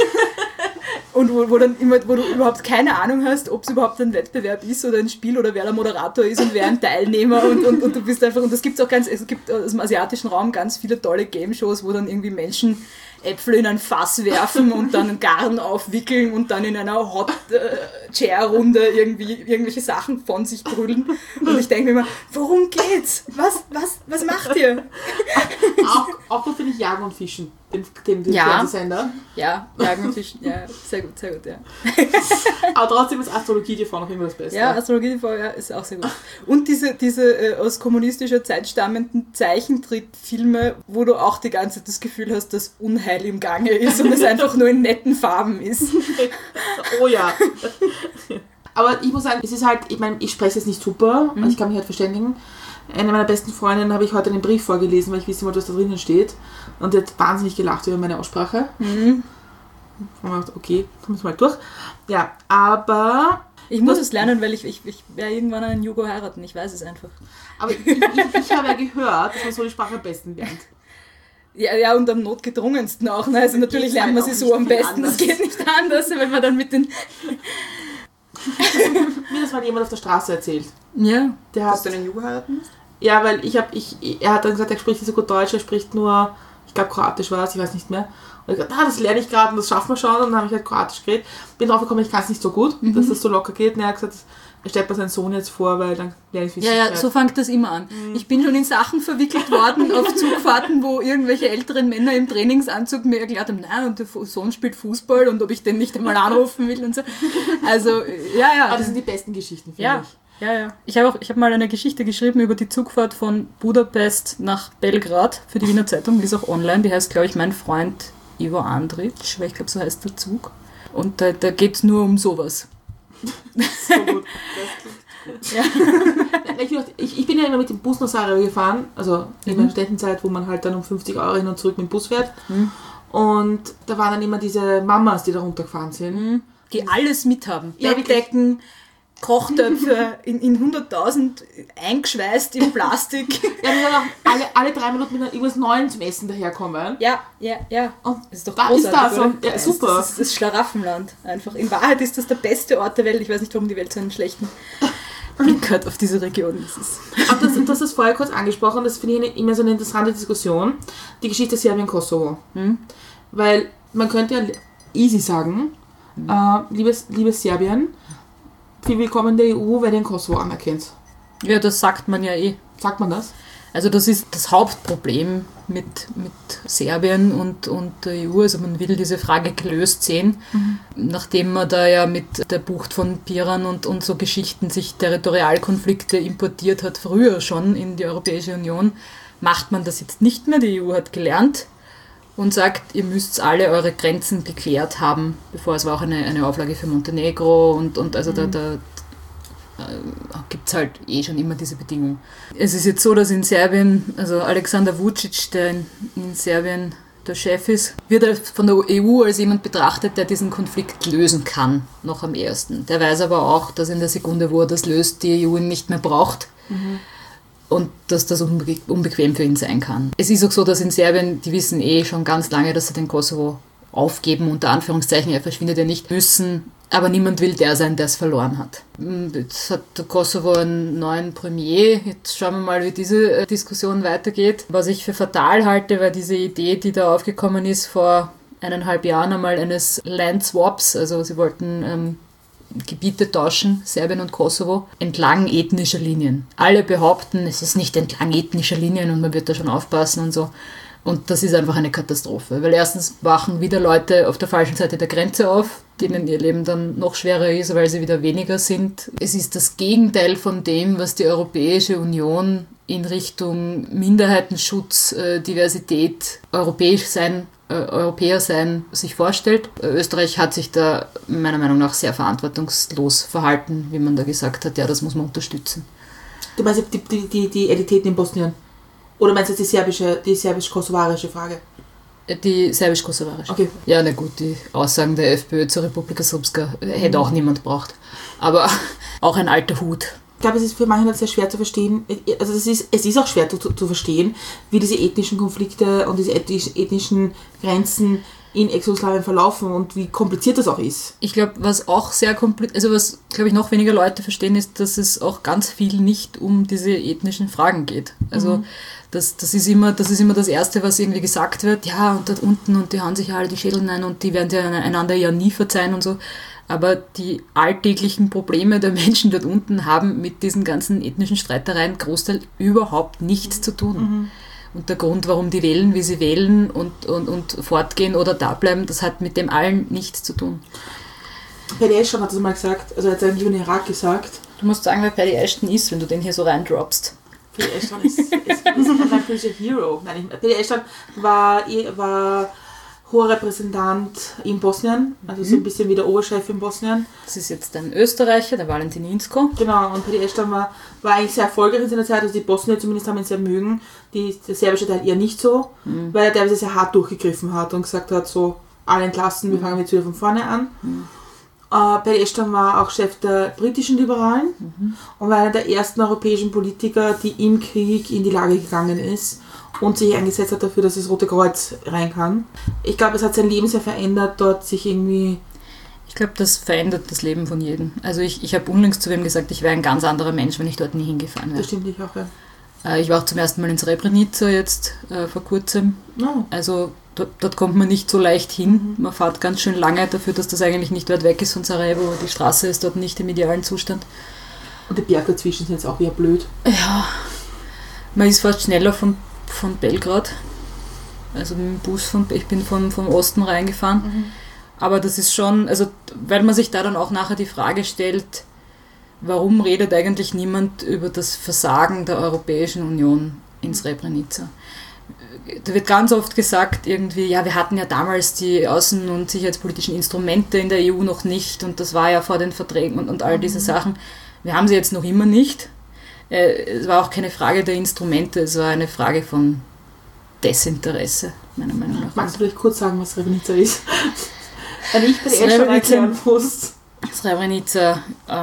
S4: Und wo du überhaupt keine Ahnung hast, ob es überhaupt ein Wettbewerb ist oder ein Spiel oder wer der Moderator ist und wer ein Teilnehmer und du bist einfach, und das gibt's auch es gibt aus dem asiatischen Raum ganz viele tolle Game-Shows, wo dann irgendwie Menschen Äpfel in ein Fass werfen und dann einen Garn aufwickeln und dann in einer Hot-Chair-Runde irgendwelche Sachen von sich brüllen. Und ich denke mir immer, worum geht's? Was macht ihr?
S3: Auch gut finde ich Jagen und Fischen, den
S4: Ja.
S3: Fernsehsender.
S4: Ja, Jagen und Fischen, ja, sehr gut, ja.
S3: Aber trotzdem ist Astrologie-TV noch immer das Beste.
S4: Ja, Astrologie TV ja, ist auch sehr gut. Und diese aus kommunistischer Zeit stammenden Zeichentrickfilme, wo du auch die ganze Zeit das Gefühl hast, dass Unheil im Gange ist und es einfach nur in netten Farben ist.
S3: Oh ja. Aber ich muss sagen, es ist halt, ich meine, ich spreche es nicht super, also ich kann mich halt verständigen. Eine meiner besten Freundinnen habe ich heute einen Brief vorgelesen, weil ich wissen wollte, was da drinnen steht. Und die hat wahnsinnig gelacht über meine Aussprache. Und ich dachte, okay, kommen wir mal durch. Ja, aber...
S4: Ich muss es lernen, weil ich werde irgendwann einen Jugo heiraten, ich weiß es einfach.
S3: Aber ich habe ja gehört, dass man so die Sprache am besten lernt.
S4: Ja, und am notgedrungensten auch. Ne? Also natürlich
S3: geht's
S4: lernt
S3: halt
S4: man
S3: auch
S4: sie
S3: nicht
S4: so am
S3: viel
S4: besten.
S3: anders.
S4: Das geht nicht anders, wenn man dann mit den...
S3: Mir das mal jemand auf der Straße erzählt.
S4: Ja.
S3: Der
S2: Dass
S3: hat,
S2: du einen Jugo heiraten musst?
S3: ja, weil er hat dann gesagt, er spricht nicht so gut Deutsch, er spricht nur, ich glaube Kroatisch war es, ich weiß nicht mehr. Und ich dachte, das lerne ich gerade und das schaffen wir schon. Und dann habe ich halt Kroatisch geredet. Bin drauf gekommen, ich kann es nicht so gut, dass das so locker geht. Und er hat gesagt, er stellt mir seinen Sohn jetzt vor, weil dann lerne ich
S4: Ja, so fängt das immer an. Ich bin schon in Sachen verwickelt worden auf Zugfahrten, wo irgendwelche älteren Männer im Trainingsanzug mir erklärt haben, nein, und der Sohn spielt Fußball und ob ich den nicht einmal anrufen will und so. Also, ja.
S3: Aber das sind die besten Geschichten, finde
S4: Ja.
S3: ich.
S4: Ja. Ich habe mal eine Geschichte geschrieben über die Zugfahrt von Budapest nach Belgrad für die Wiener Zeitung, die ist auch online, die heißt, glaube ich, Mein Freund Ivo Andrić, weil ich glaube, so heißt der Zug. Und da geht es nur um sowas.
S3: So gut.
S4: Ja.
S3: Ich bin ja immer mit dem Bus nach Sarajevo gefahren, also in meiner Studentenzeit, wo man halt dann um 50 € hin und zurück mit dem Bus fährt. Und da waren dann immer diese Mamas, die da runtergefahren sind.
S4: Die alles mithaben.
S3: Ja,
S4: Bettdecken, Kochtöpfe in 100.000 eingeschweißt in Plastik.
S3: Ja, die dann auch alle 3 Minuten mit irgendwas Neuem zum Essen daherkommen.
S4: Ja.
S3: Und
S4: Das ist doch
S3: da
S4: großartig,
S3: ist das
S4: oder?
S3: und, ja, super.
S4: Das ist das Schlaraffenland einfach. In Wahrheit ist das der beste Ort der Welt. Ich weiß nicht, warum die Welt so einen schlechten Blick hat auf diese Region.
S3: Und das ist vorher kurz angesprochen, das finde ich immer so eine interessante Diskussion, die Geschichte Serbien-Kosovo. Weil man könnte ja easy sagen, liebes Serbien, viel willkommen in der EU, weil ihr den Kosovo anerkennt.
S4: Ja, das sagt man ja eh.
S3: Sagt man das?
S4: Also das ist das Hauptproblem mit Serbien und der EU. Also man will diese Frage gelöst sehen, nachdem man da ja mit der Bucht von Piran und so Geschichten sich Territorialkonflikte importiert hat, früher schon in die Europäische Union, macht man das jetzt nicht mehr. Die EU hat gelernt und sagt, ihr müsst alle eure Grenzen geklärt haben, bevor es war auch eine Auflage für Montenegro und also da gibt es halt eh schon immer diese Bedingungen. Es ist jetzt so, dass in Serbien, also Alexander Vučić, der in Serbien der Chef ist, wird von der EU als jemand betrachtet, der diesen Konflikt lösen kann, noch am ehesten. Der weiß aber auch, dass in der Sekunde, wo er das löst, die EU ihn nicht mehr braucht. Und dass das unbequem für ihn sein kann. Es ist auch so, dass in Serbien, die wissen eh schon ganz lange, dass sie den Kosovo aufgeben, unter Anführungszeichen, er verschwindet ja nicht, müssen Aber niemand will der sein, der es verloren hat. Jetzt hat der Kosovo einen neuen Premier. Jetzt schauen wir mal, wie diese Diskussion weitergeht. Was ich für fatal halte, war diese Idee, die da aufgekommen ist vor 1,5 Jahren einmal eines Land Swaps. Also sie wollten Gebiete tauschen, Serbien und Kosovo, entlang ethnischer Linien. Alle behaupten, es ist nicht entlang ethnischer Linien und man wird da schon aufpassen und so. Und das ist einfach eine Katastrophe, weil erstens wachen wieder Leute auf der falschen Seite der Grenze auf, denen ihr Leben dann noch schwerer ist, weil sie wieder weniger sind. Es ist das Gegenteil von dem, was die Europäische Union in Richtung Minderheitenschutz, Diversität, Europäer sein sich vorstellt. Österreich hat sich da meiner Meinung nach sehr verantwortungslos verhalten, wie man da gesagt hat, ja, das muss man unterstützen.
S3: Du meinst die Entitäten in Bosnien? Oder meinst du die serbisch-kosovarische Frage?
S4: Die serbisch-kosovarische.
S3: Okay.
S4: Ja, na gut, die Aussagen der FPÖ zur Republika Srpska hätte auch niemand gebraucht. Aber auch ein alter Hut.
S3: Ich glaube, es ist für manche sehr schwer zu verstehen. Also es ist auch schwer zu verstehen, wie diese ethnischen Konflikte und diese ethnischen Grenzen in Ex-Jugoslawien verlaufen und wie kompliziert das auch ist.
S4: Ich glaube, was auch sehr kompliziert, also was, glaube ich, noch weniger Leute verstehen, ist, dass es auch ganz viel nicht um diese ethnischen Fragen geht. Also das ist immer das Erste, was irgendwie gesagt wird, ja, und dort unten, und die hauen sich alle die Schädel rein und die werden ja einander ja nie verzeihen und so. Aber die alltäglichen Probleme der Menschen dort unten haben mit diesen ganzen ethnischen Streitereien Großteil überhaupt nichts zu tun. Und der Grund, warum die wählen, wie sie wählen und fortgehen oder da bleiben, das hat mit dem allen nichts zu tun.
S3: Paddy Ashton hat das mal gesagt, also er hat es eigentlich über den Irak gesagt.
S4: Du musst sagen, wer Paddy Ashton ist, wenn du den hier so reindroppst.
S3: Paddy Ashton ist ein politischer Hero. Nein, Paddy Ashton war hoher Repräsentant in Bosnien, also so ein bisschen wie der Oberchef in Bosnien.
S4: Das ist jetzt ein Österreicher, der Valentin Inzko.
S3: Genau, und Paddy Ashton war eigentlich sehr erfolgreich in seiner Zeit, also die Bosnier zumindest haben ihn sehr mögen, der serbische Teil eher nicht so, weil er teilweise sehr hart durchgegriffen hat und gesagt hat, so, alle entlassen, wir fangen jetzt wieder von vorne an. Paddy Ashton war auch Chef der britischen Liberalen und war einer der ersten europäischen Politiker, die im Krieg in die Lage gegangen ist und sich eingesetzt hat dafür, dass das Rote Kreuz rein kann. Ich glaube, es hat sein Leben sehr verändert, dort sich irgendwie...
S4: Ich glaube, das verändert das Leben von jedem. Also ich habe unlängst zu wem gesagt, ich wäre ein ganz anderer Mensch, wenn ich dort nie hingefahren wäre.
S3: Das stimmt, ich auch, ja.
S4: Ich war auch zum ersten Mal in Srebrenica jetzt vor kurzem.
S3: Oh.
S4: Also dort kommt man nicht so leicht hin. Man fährt ganz schön lange dafür, dass das eigentlich nicht weit weg ist von Sarajevo. Die Straße ist dort nicht im idealen Zustand.
S3: Und die Berge dazwischen sind jetzt auch wieder blöd.
S4: Ja, man ist fast schneller von Belgrad. Also mit dem Bus ich bin vom Osten reingefahren. Aber das ist schon, also weil man sich da dann auch nachher die Frage stellt, warum redet eigentlich niemand über das Versagen der Europäischen Union in Srebrenica? Da wird ganz oft gesagt irgendwie, ja, wir hatten ja damals die außen- und sicherheitspolitischen Instrumente in der EU noch nicht und das war ja vor den Verträgen und all diese Sachen. Wir haben sie jetzt noch immer nicht. Es war auch keine Frage der Instrumente, es war eine Frage von Desinteresse, meiner Meinung nach.
S3: Magst du vielleicht kurz sagen, was Srebrenica ist? Wenn ich bei der Ashton erklären muss.
S4: Srebrenica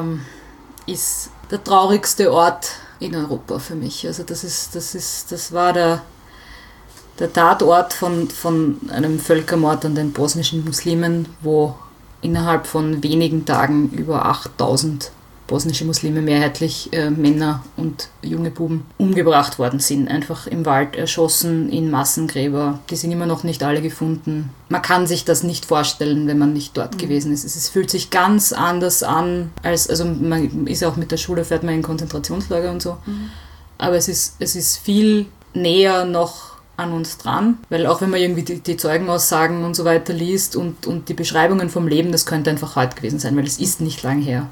S4: ist der traurigste Ort in Europa für mich. Also das war der Tatort von einem Völkermord an den bosnischen Muslimen, wo innerhalb von wenigen Tagen über 8000 bosnische Muslime, mehrheitlich Männer und junge Buben, umgebracht worden sind. Einfach im Wald erschossen, in Massengräber. Die sind immer noch nicht alle gefunden. Man kann sich das nicht vorstellen, wenn man nicht dort gewesen ist. Es fühlt sich ganz anders an, also man ist auch mit der Schule, fährt man in Konzentrationslager und so. Aber es ist viel näher noch an uns dran, weil auch wenn man irgendwie die Zeugenaussagen und so weiter liest und die Beschreibungen vom Leben, das könnte einfach heute gewesen sein, weil es ist nicht lang her.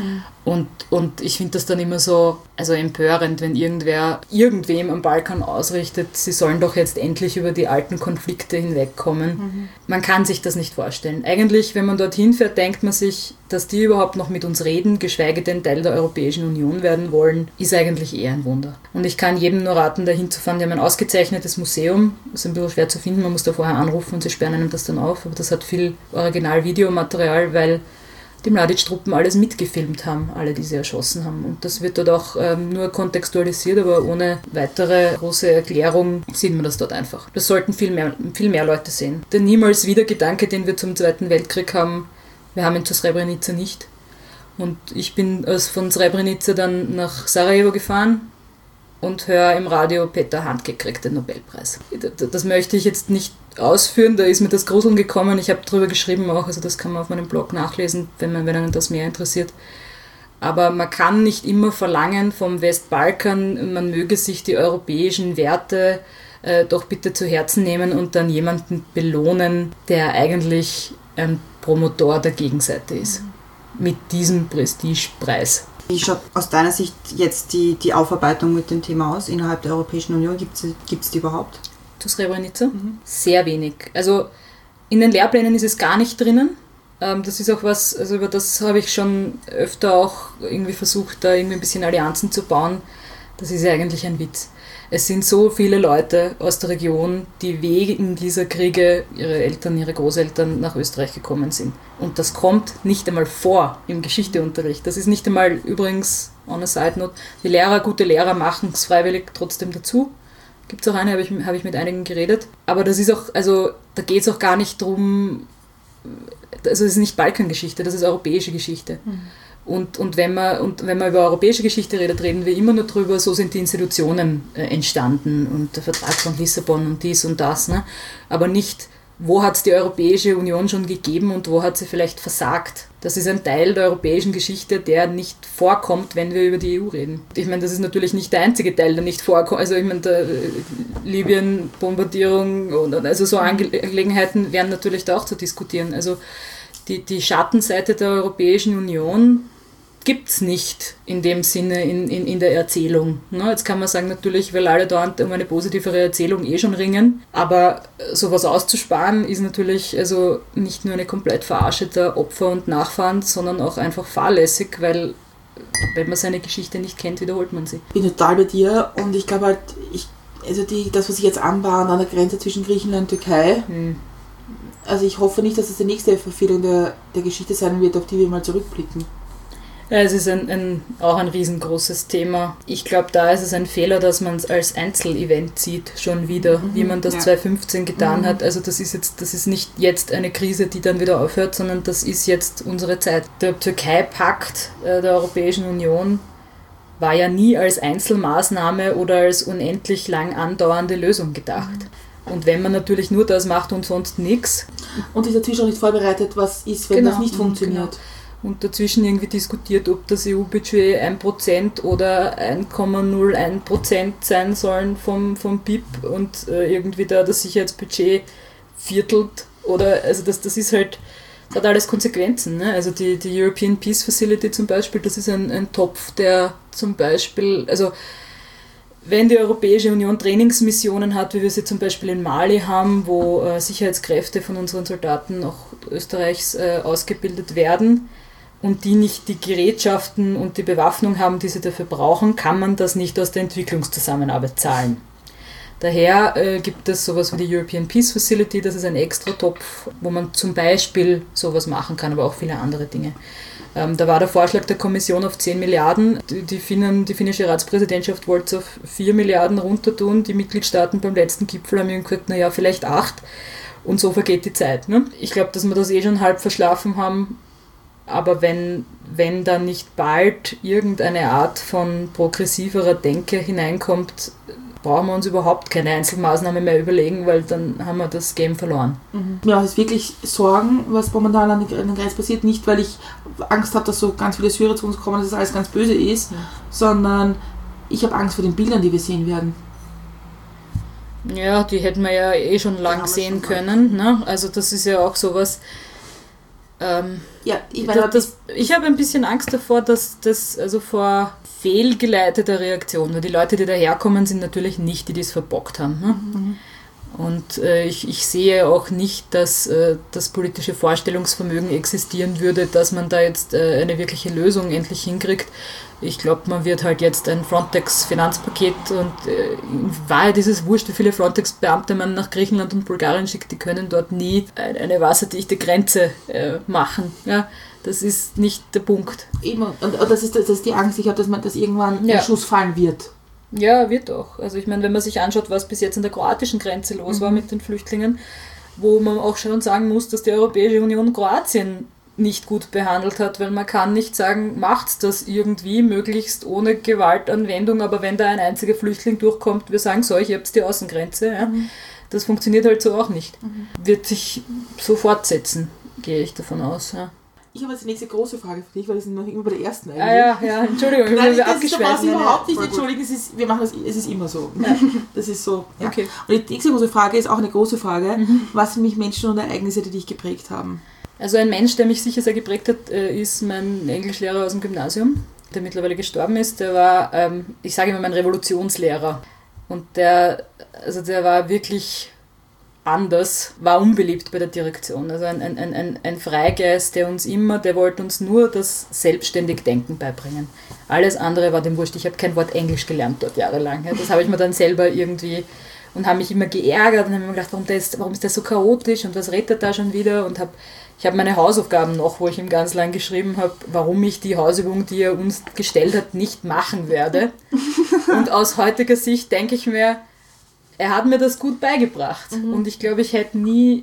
S4: Und ich finde das dann immer so empörend, wenn irgendwem am Balkan ausrichtet, sie sollen doch jetzt endlich über die alten Konflikte hinwegkommen. Man kann sich das nicht vorstellen. Eigentlich, wenn man dorthin fährt, denkt man sich, dass die überhaupt noch mit uns reden, geschweige denn Teil der Europäischen Union werden wollen, ist eigentlich eher ein Wunder. Und ich kann jedem nur raten, da hinzufahren. Die haben ein ausgezeichnetes Museum, das ist ein bisschen schwer zu finden, man muss da vorher anrufen und sie sperren einem das dann auf, aber das hat viel Original-Videomaterial, weil die Mladic-Truppen alles mitgefilmt haben, alle, die sie erschossen haben. Und das wird dort auch nur kontextualisiert, aber ohne weitere große Erklärung sieht man das dort einfach. Das sollten viel mehr Leute sehen. Der Niemals-Wieder-Gedanke, den wir zum Zweiten Weltkrieg haben, Wir haben ihn zu Srebrenica nicht. Und ich bin von Srebrenica dann nach Sarajevo gefahren und höre im Radio, Peter Handke kriegt den Nobelpreis. Das möchte ich jetzt nicht ausführen, da ist mir das Gruseln gekommen. Ich habe darüber geschrieben auch, also das kann man auf meinem Blog nachlesen, wenn einen das mehr interessiert. Aber man kann nicht immer verlangen vom Westbalkan, man möge sich die europäischen Werte doch bitte zu Herzen nehmen und dann jemanden belohnen, der eigentlich ein Promotor der Gegenseite ist. Mit diesem Prestigepreis.
S2: Wie schaut aus deiner Sicht jetzt die Aufarbeitung mit dem Thema aus innerhalb der Europäischen Union? Gibt es die überhaupt?
S4: Zu Srebrenica? Sehr wenig. Also in den Lehrplänen ist es gar nicht drinnen. Das ist auch was, also über das habe ich schon öfter auch irgendwie versucht, da irgendwie ein bisschen Allianzen zu bauen. Das ist ja eigentlich ein Witz. Es sind so viele Leute aus der Region, die wegen dieser Kriege, ihre Eltern, ihre Großeltern nach Österreich gekommen sind. Und das kommt nicht einmal vor im Geschichteunterricht. Das ist nicht einmal, übrigens, on a side note, gute Lehrer machen es freiwillig trotzdem dazu. Gibt es auch eine, habe ich mit einigen geredet. Aber das ist auch, also da geht es auch gar nicht drum, also es ist nicht Balkangeschichte, das ist europäische Geschichte. Und wenn man über europäische Geschichte redet, reden wir immer nur drüber, so sind die Institutionen entstanden und der Vertrag von Lissabon und dies und das. Ne? Aber nicht, wo hat es die Europäische Union schon gegeben und wo hat sie vielleicht versagt. Das ist ein Teil der europäischen Geschichte, der nicht vorkommt, wenn wir über die EU reden. Ich meine, das ist natürlich nicht der einzige Teil, der nicht vorkommt. Also ich meine, Libyen-Bombardierung und also so Angelegenheiten wären natürlich da auch zu diskutieren. Also die Schattenseite der Europäischen Union gibt es nicht in dem Sinne in der Erzählung. Ne? Jetzt kann man sagen, natürlich, weil alle dauernd um eine positivere Erzählung schon ringen, aber sowas auszusparen ist natürlich also nicht nur eine komplett Verarsche der Opfer und Nachfahren, sondern auch einfach fahrlässig, weil wenn man seine Geschichte nicht kennt, wiederholt man sie.
S3: Ich bin total bei dir und ich glaube halt, das, was sich jetzt anbahnt an der Grenze zwischen Griechenland und Türkei, also ich hoffe nicht, dass es die nächste Verfehlung der Geschichte sein wird, auf die wir mal zurückblicken.
S4: Ja, es ist auch ein riesengroßes Thema. Ich glaube, da ist es ein Fehler, dass man es als Einzelevent sieht, schon wieder, wie man das 2015 getan hat. Also das ist nicht jetzt eine Krise, die dann wieder aufhört, sondern das ist jetzt unsere Zeit. Der Türkei-Pakt der Europäischen Union war ja nie als Einzelmaßnahme oder als unendlich lang andauernde Lösung gedacht. Und wenn man natürlich nur das macht und sonst nichts.
S3: Und ist natürlich auch nicht vorbereitet, was ist, wenn das nicht funktioniert.
S4: Genau. Und dazwischen irgendwie diskutiert, ob das EU-Budget 1% oder 1,01% sein sollen vom BIP und irgendwie da das Sicherheitsbudget viertelt. Oder, also das ist halt, das hat alles Konsequenzen. Ne? Also die European Peace Facility zum Beispiel, das ist ein Topf, der zum Beispiel, also wenn die Europäische Union Trainingsmissionen hat, wie wir sie zum Beispiel in Mali haben, wo Sicherheitskräfte von unseren Soldaten auch Österreichs ausgebildet werden und die nicht die Gerätschaften und die Bewaffnung haben, die sie dafür brauchen, kann man das nicht aus der Entwicklungszusammenarbeit zahlen. Daher gibt es sowas wie die European Peace Facility, das ist ein Extratopf, wo man zum Beispiel sowas machen kann, aber auch viele andere Dinge. Da war der Vorschlag der Kommission auf 10 Milliarden. Die finnische Ratspräsidentschaft wollte es auf 4 Milliarden runter tun. Die Mitgliedstaaten beim letzten Gipfel haben gesagt, naja, vielleicht 8. Und so vergeht die Zeit. Ne? Ich glaube, dass wir das schon halb verschlafen haben. Aber wenn dann nicht bald irgendeine Art von progressiverer Denke hineinkommt, brauchen wir uns überhaupt keine Einzelmaßnahme mehr überlegen, weil dann haben wir das Game verloren.
S3: Ja, es ist wirklich Sorgen, was momentan an der Grenze passiert. Nicht, weil ich Angst habe, dass so ganz viele Syrer zu uns kommen, dass das alles ganz böse ist, sondern ich habe Angst vor den Bildern, die wir sehen werden.
S4: Ja, die hätten wir ja schon lang sehen können. Ne? Also das ist ja auch sowas... ich habe ein bisschen Angst davor, dass das, also vor fehlgeleiteter Reaktion, weil die Leute, die daherkommen, sind natürlich nicht die, die es verbockt haben. Ne? Und ich sehe auch nicht, dass das politische Vorstellungsvermögen existieren würde, dass man da jetzt eine wirkliche Lösung endlich hinkriegt. Ich glaube, man wird halt jetzt ein Frontex-Finanzpaket und in Wahrheit ist es wurscht, wie viele Frontex-Beamte man nach Griechenland und Bulgarien schickt, die können dort nie eine wasserdichte Grenze machen. Ja? Das ist nicht der Punkt.
S3: Eben, und das ist die Angst, ich habe, dass irgendwann ein Schuss fallen wird.
S4: Ja, wird auch. Also ich meine, wenn man sich anschaut, was bis jetzt an der kroatischen Grenze los war mit den Flüchtlingen, wo man auch schon sagen muss, dass die Europäische Union Kroatien nicht gut behandelt hat, weil man kann nicht sagen, macht's das irgendwie, möglichst ohne Gewaltanwendung, aber wenn da ein einziger Flüchtling durchkommt, wir sagen so, ich hab's die Außengrenze. Ja? Das funktioniert halt so auch nicht. Wird sich so fortsetzen, gehe ich davon aus. Ja.
S3: Ich habe jetzt die nächste große Frage für dich, weil wir sind noch immer bei der ersten eigentlich.
S4: Ja, Entschuldigung,
S3: Nein,
S4: ich bin
S3: das ist
S4: abgeschweift.
S3: überhaupt nicht entschuldigen, wir machen das, es ist immer so.
S4: Ja.
S3: Das ist so. Ja.
S4: Okay.
S3: Und die nächste große Frage ist auch eine große Frage. Was sind mich Menschen und Ereignisse, die dich geprägt haben?
S4: Also ein Mensch, der mich sicher sehr geprägt hat, ist mein Englischlehrer aus dem Gymnasium, der mittlerweile gestorben ist. Der war, ich sage immer, mein Revolutionslehrer. Und der war wirklich anders, war unbeliebt bei der Direktion. Also ein Freigeist, der wollte uns nur das selbstständig Denken beibringen. Alles andere war dem wurscht. Ich habe kein Wort Englisch gelernt dort jahrelang. Ja. Das habe ich mir dann selber irgendwie und habe mich immer geärgert und habe mir gedacht, warum ist der so chaotisch und was redet er da schon wieder? Und ich habe meine Hausaufgaben noch, wo ich ihm ganz lang geschrieben habe, warum ich die Hausübung, die er uns gestellt hat, nicht machen werde. Und aus heutiger Sicht denke ich mir, er hat mir das gut beigebracht. Und ich glaube, ich hätte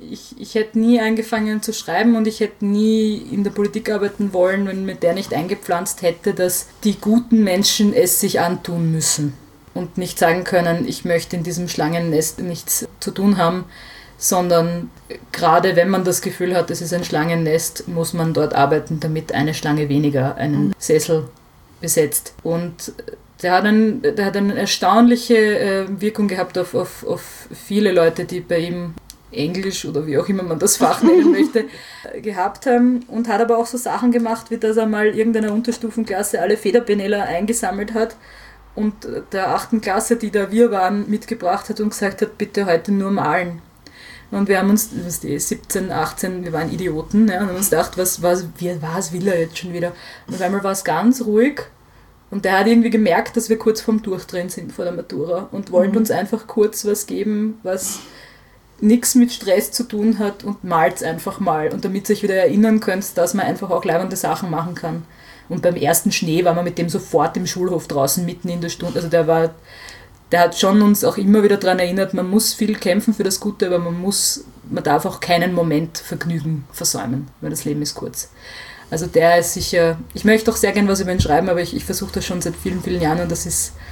S4: nie angefangen zu schreiben und ich hätte nie in der Politik arbeiten wollen, wenn mir der nicht eingepflanzt hätte, dass die guten Menschen es sich antun müssen. Und nicht sagen können, ich möchte in diesem Schlangennest nichts zu tun haben, sondern gerade wenn man das Gefühl hat, es ist ein Schlangennest, muss man dort arbeiten, damit eine Schlange weniger einen Sessel besetzt. Und der hat eine erstaunliche Wirkung gehabt auf viele Leute, die bei ihm Englisch oder wie auch immer man das Fach nennen möchte, gehabt haben und hat aber auch so Sachen gemacht, wie dass er mal irgendeiner Unterstufenklasse alle Federbenäler eingesammelt hat und der 8. Klasse, die da wir waren, mitgebracht hat und gesagt hat, bitte heute nur malen. Und wir haben uns, 17, 18, wir waren Idioten, ja, und haben uns gedacht, was will er jetzt schon wieder? Und auf einmal war es ganz ruhig und der hat irgendwie gemerkt, dass wir kurz vorm Durchdrehen sind vor der Matura und wollte uns einfach kurz was geben, was nichts mit Stress zu tun hat und malt einfach mal. Und damit ihr euch wieder erinnern könnt, dass man einfach auch leibende Sachen machen kann. Und beim ersten Schnee war man mit dem sofort im Schulhof draußen, mitten in der Stunde. Also der hat schon uns auch immer wieder daran erinnert, man muss viel kämpfen für das Gute, aber man darf auch keinen Moment Vergnügen versäumen, weil das Leben ist kurz. Also der ist sicher, ich möchte auch sehr gern was über ihn schreiben, aber ich versuche das schon seit vielen, vielen Jahren und es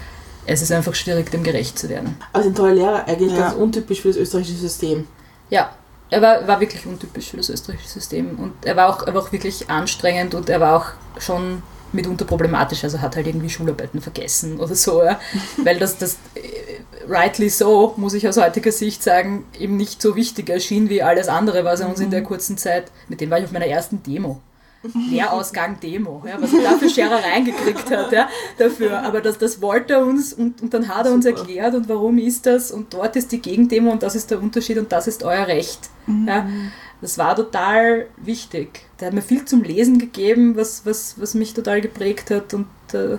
S4: ist einfach schwierig, dem gerecht zu werden.
S3: Also ein toller Lehrer, eigentlich ganz untypisch für das österreichische System.
S4: Ja, er war wirklich untypisch für das österreichische System und er war auch wirklich anstrengend und er war auch schon mitunter problematisch, also hat halt irgendwie Schularbeiten vergessen oder so, ja. Weil das rightly so, muss ich aus heutiger Sicht sagen, eben nicht so wichtig erschien wie alles andere, was er uns in der kurzen Zeit, mit dem war ich auf meiner ersten Demo. Lehrausgang-Demo, ja, was er da für Scherereien gekriegt hat, ja, dafür. Aber das wollte er uns und dann hat er uns erklärt und warum ist das und dort ist die Gegendemo und das ist der Unterschied und das ist euer Recht. Ja. Das war total wichtig. Der hat mir viel zum Lesen gegeben, was mich total geprägt hat und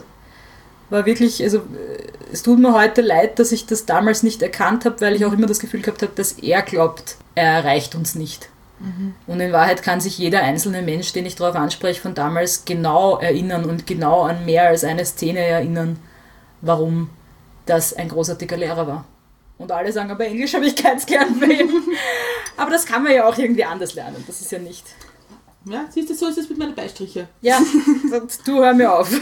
S4: war wirklich, also es tut mir heute leid, dass ich das damals nicht erkannt habe, weil ich auch immer das Gefühl gehabt habe, dass er glaubt, er erreicht uns nicht. Und in Wahrheit kann sich jeder einzelne Mensch, den ich darauf anspreche, von damals genau erinnern und genau an mehr als eine Szene erinnern, warum das ein großartiger Lehrer war. Und alle sagen, aber Englisch habe ich keins gelernt bei ihm. Aber das kann man ja auch irgendwie anders lernen, das ist ja nicht...
S3: Ja, siehst du, so ist es mit meinen Beistrichen.
S4: Ja, du hör mir auf.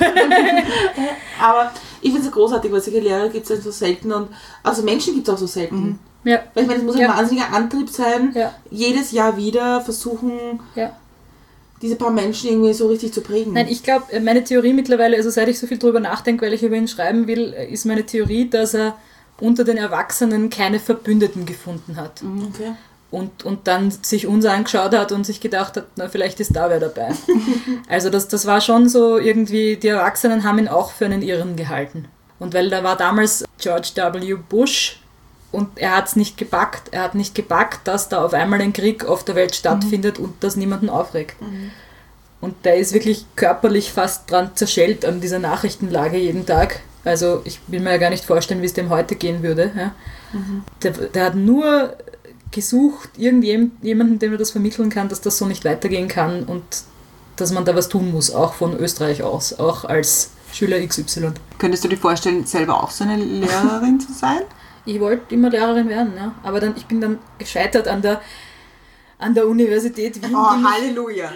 S3: Aber ich finde es großartig, weil solche Lehrer gibt es halt so selten und also Menschen gibt es auch so selten.
S4: Ja.
S3: Weil ich meine, es muss ein wahnsinniger Antrieb sein,
S4: Ja.
S3: jedes Jahr wieder versuchen, diese paar Menschen irgendwie so richtig zu prägen.
S4: Nein, ich glaube, meine Theorie mittlerweile, also seit ich so viel drüber nachdenke, weil ich über ihn schreiben will, ist meine Theorie, dass er unter den Erwachsenen keine Verbündeten gefunden hat.
S3: Okay.
S4: Und dann sich uns angeschaut hat und sich gedacht hat, na, vielleicht ist da wer dabei. Also das war schon so irgendwie, die Erwachsenen haben ihn auch für einen Irren gehalten. Und weil da war damals George W. Bush und er hat es nicht gepackt. Er hat nicht gepackt, dass da auf einmal ein Krieg auf der Welt stattfindet und das niemanden aufregt. Und der ist wirklich körperlich fast dran zerschellt an dieser Nachrichtenlage jeden Tag. Also ich will mir ja gar nicht vorstellen, wie es dem heute gehen würde. Ja. Der hat nur gesucht, irgendjemanden, dem er das vermitteln kann, dass das so nicht weitergehen kann und dass man da was tun muss, auch von Österreich aus, auch als Schüler XY.
S2: Könntest du dir vorstellen, selber auch so eine Lehrerin zu sein?
S4: Ich wollte immer Lehrerin werden, ja. Aber ich bin dann gescheitert an an der Universität Wien.
S2: Oh, Halleluja.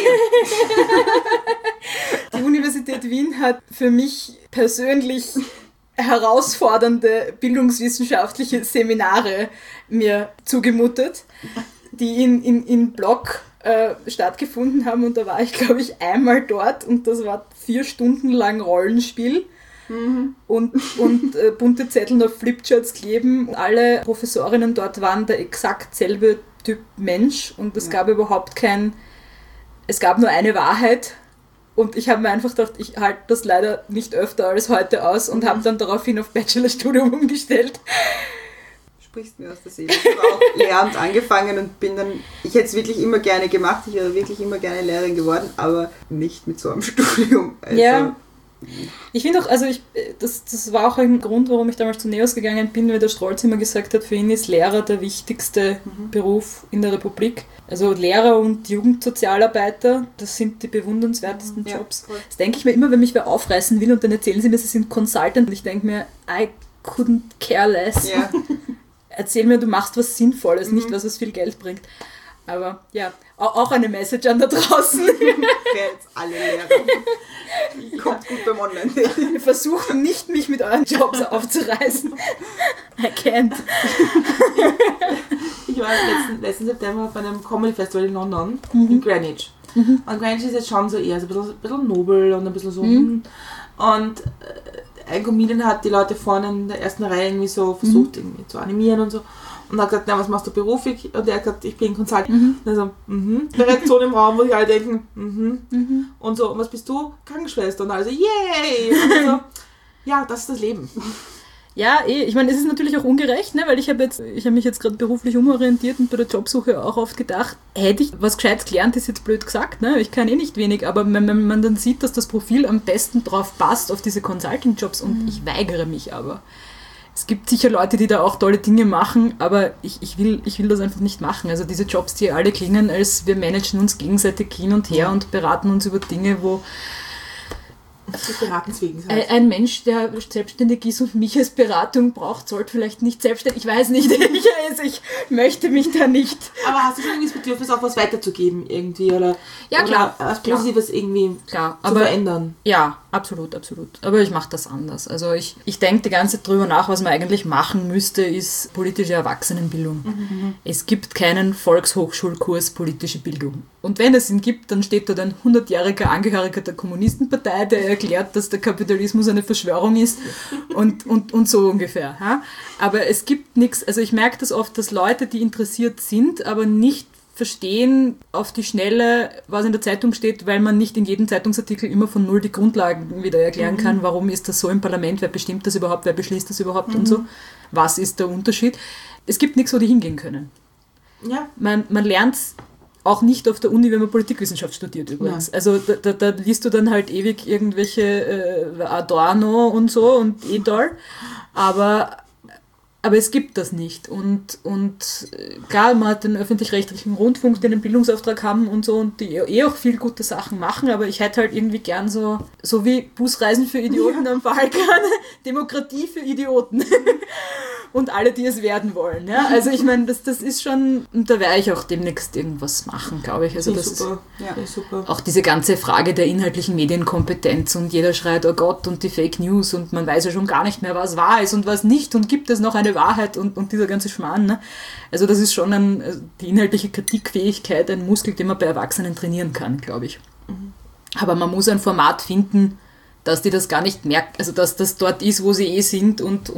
S4: Die Universität Wien hat für mich persönlich herausfordernde bildungswissenschaftliche Seminare mir zugemutet, die in Block stattgefunden haben, und da war ich, glaube ich, einmal dort, und das war 4 Stunden lang Rollenspiel und bunte Zettel auf Flipcharts kleben. Alle Professorinnen dort waren der exakt selbe Typ Mensch, und es gab überhaupt es gab nur eine Wahrheit. Und ich habe mir einfach gedacht, ich halte das leider nicht öfter als heute aus, und habe dann daraufhin auf Bachelorstudium umgestellt.
S2: Sprichst mir aus der Seele. Ich habe auch Lehramt angefangen und bin dann, ich hätte es wirklich immer gerne gemacht, ich wäre wirklich immer gerne Lehrerin geworden, aber nicht mit so einem Studium. Also,
S4: ja, ich finde auch, also das war auch ein Grund, warum ich damals zu NEOS gegangen bin, weil der Strolz immer gesagt hat, für ihn ist Lehrer der wichtigste Beruf in der Republik. Also Lehrer und Jugendsozialarbeiter, das sind die bewundernswertesten Jobs.
S2: Voll.
S4: Das denke ich mir immer, wenn mich wer aufreißen will und dann erzählen sie mir, sie sind Consultant, und ich denke mir, I couldn't care less.
S2: Ja.
S4: Erzähl mir, du machst was Sinnvolles, nicht was viel Geld bringt. Aber ja, auch eine Message an da draußen.
S2: Jetzt alle Lehrer. Kommt gut beim Online-Dating.
S4: Versucht nicht, mich mit euren Jobs aufzureißen. I can't.
S3: Ich war letzten September auf einem Comedy Festival in London, in Greenwich. Und Greenwich ist jetzt schon so eher so ein bisschen nobel und ein bisschen so. Und ein Comedian hat die Leute vorne in der ersten Reihe irgendwie so versucht irgendwie zu animieren und so. Und hat gesagt, na, was machst du beruflich? Und er hat gesagt, ich bin Consultant. Und er so, Die Reaktion im Raum, wo die alle denken, Und so, und was bist du? Krankenschwester. Und alle so, yay! Und so, ja, das ist das Leben.
S4: Ja, ich meine, es ist natürlich auch ungerecht, ne? Weil ich habe mich jetzt gerade beruflich umorientiert und bei der Jobsuche auch oft gedacht, hätte ich was Gescheites gelernt, ist jetzt blöd gesagt, ne? Ich kann nicht wenig, aber wenn man dann sieht, dass das Profil am besten drauf passt, auf diese Consulting-Jobs, und ich weigere mich aber. Es gibt sicher Leute, die da auch tolle Dinge machen, aber ich will das einfach nicht machen. Also diese Jobs, die alle klingen, als wir managen uns gegenseitig hin und her und beraten uns über Dinge, wo ein Mensch, der selbstständig ist und mich als Beratung braucht, sollte vielleicht nicht selbstständig, ich weiß nicht, ich möchte mich da nicht.
S3: Aber hast du schon irgendwie das Bedürfnis, auch was weiterzugeben irgendwie? Oder,
S4: ja, klar.
S3: Oder was Positives irgendwie
S4: klar,
S3: zu verändern?
S4: Ja, absolut. Aber ich mache das anders. Also ich denke die ganze Zeit drüber nach, was man eigentlich machen müsste, ist politische Erwachsenenbildung. Es gibt keinen Volkshochschulkurs politische Bildung. Und wenn es ihn gibt, dann steht dort ein 100-jähriger Angehöriger der Kommunistenpartei, der erklärt, dass der Kapitalismus eine Verschwörung ist und so ungefähr. Ja? Aber es gibt nichts, also ich merke das oft, dass Leute, die interessiert sind, aber nicht verstehen auf die Schnelle, was in der Zeitung steht, weil man nicht in jedem Zeitungsartikel immer von null die Grundlagen wieder erklären kann, warum ist das so im Parlament, wer bestimmt das überhaupt, wer beschließt das überhaupt und so. Was ist der Unterschied? Es gibt nichts, wo die hingehen können.
S3: Ja.
S4: Man lernt es auch nicht auf der Uni, wenn man Politikwissenschaft studiert übrigens. Ja. Also da liest du dann halt ewig irgendwelche Adorno und so und toll, aber es gibt das nicht. Und klar, man hat den öffentlich-rechtlichen Rundfunk, die einen Bildungsauftrag haben und so, und die auch viel gute Sachen machen, aber ich hätte halt irgendwie gern so wie Busreisen für Idioten am Balkan, Demokratie für Idioten. Und alle, die es werden wollen. Ja? Also ich meine, das ist schon, und da werde ich auch demnächst irgendwas machen, glaube ich. Also das
S3: super. Ist super.
S4: Auch diese ganze Frage der inhaltlichen Medienkompetenz, und jeder schreit, oh Gott, und die Fake News, und man weiß ja schon gar nicht mehr, was wahr ist und was nicht, und gibt es noch eine Wahrheit, und dieser ganze Schmarrn. Ne? Also das ist schon die inhaltliche Kritikfähigkeit, ein Muskel, den man bei Erwachsenen trainieren kann, glaube ich. Aber man muss ein Format finden, dass die das gar nicht merken, also dass das dort ist, wo sie sind, und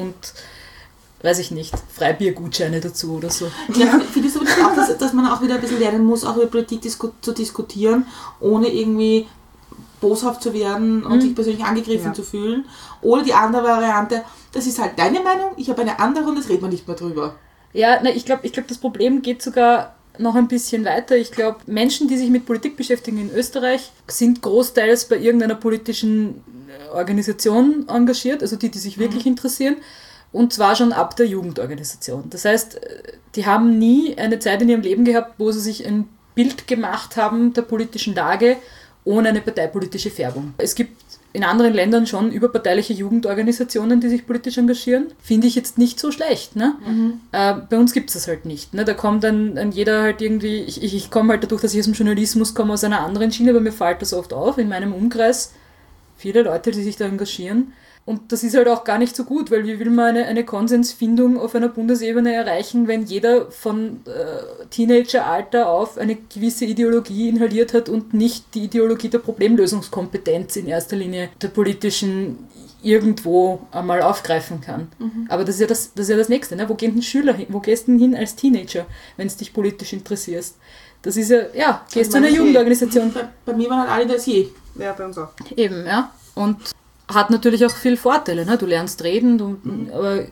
S4: weiß ich nicht, Freibiergutscheine dazu oder so.
S3: Ja, findest du auch, dass man auch wieder ein bisschen lernen muss, auch über Politik zu diskutieren, ohne irgendwie boshaft zu werden und sich persönlich angegriffen zu fühlen? Oder die andere Variante, das ist halt deine Meinung, ich habe eine andere und das redet man nicht mehr drüber.
S4: Ja, ich glaube, das Problem geht sogar noch ein bisschen weiter. Ich glaube, Menschen, die sich mit Politik beschäftigen in Österreich, sind großteils bei irgendeiner politischen Organisation engagiert, also die sich wirklich interessieren. Und zwar schon ab der Jugendorganisation. Das heißt, die haben nie eine Zeit in ihrem Leben gehabt, wo sie sich ein Bild gemacht haben der politischen Lage ohne eine parteipolitische Färbung. Es gibt in anderen Ländern schon überparteiliche Jugendorganisationen, die sich politisch engagieren. Finde ich jetzt nicht so schlecht. Ne? Bei uns gibt es das halt nicht. Ne? Da kommt dann jeder halt irgendwie, ich komme halt dadurch, dass ich aus dem Journalismus komme, aus einer anderen Schiene, aber mir fällt das oft auf, in meinem Umkreis viele Leute, die sich da engagieren. Und das ist halt auch gar nicht so gut, weil wie will man eine Konsensfindung auf einer Bundesebene erreichen, wenn jeder von Teenageralter auf eine gewisse Ideologie inhaliert hat und nicht die Ideologie der Problemlösungskompetenz in erster Linie der politischen irgendwo einmal aufgreifen kann. Aber das ist ja das Nächste. Ne? Wo gehen denn Schüler hin? Wo gehst du denn hin als Teenager, wenn du dich politisch interessierst? Das ist ja, gehst zu einer Jugendorganisation.
S3: Bei mir waren halt alle das je.
S2: Ja, bei uns auch.
S4: Eben, ja. Und hat natürlich auch viel Vorteile. Ne? Du lernst reden, aber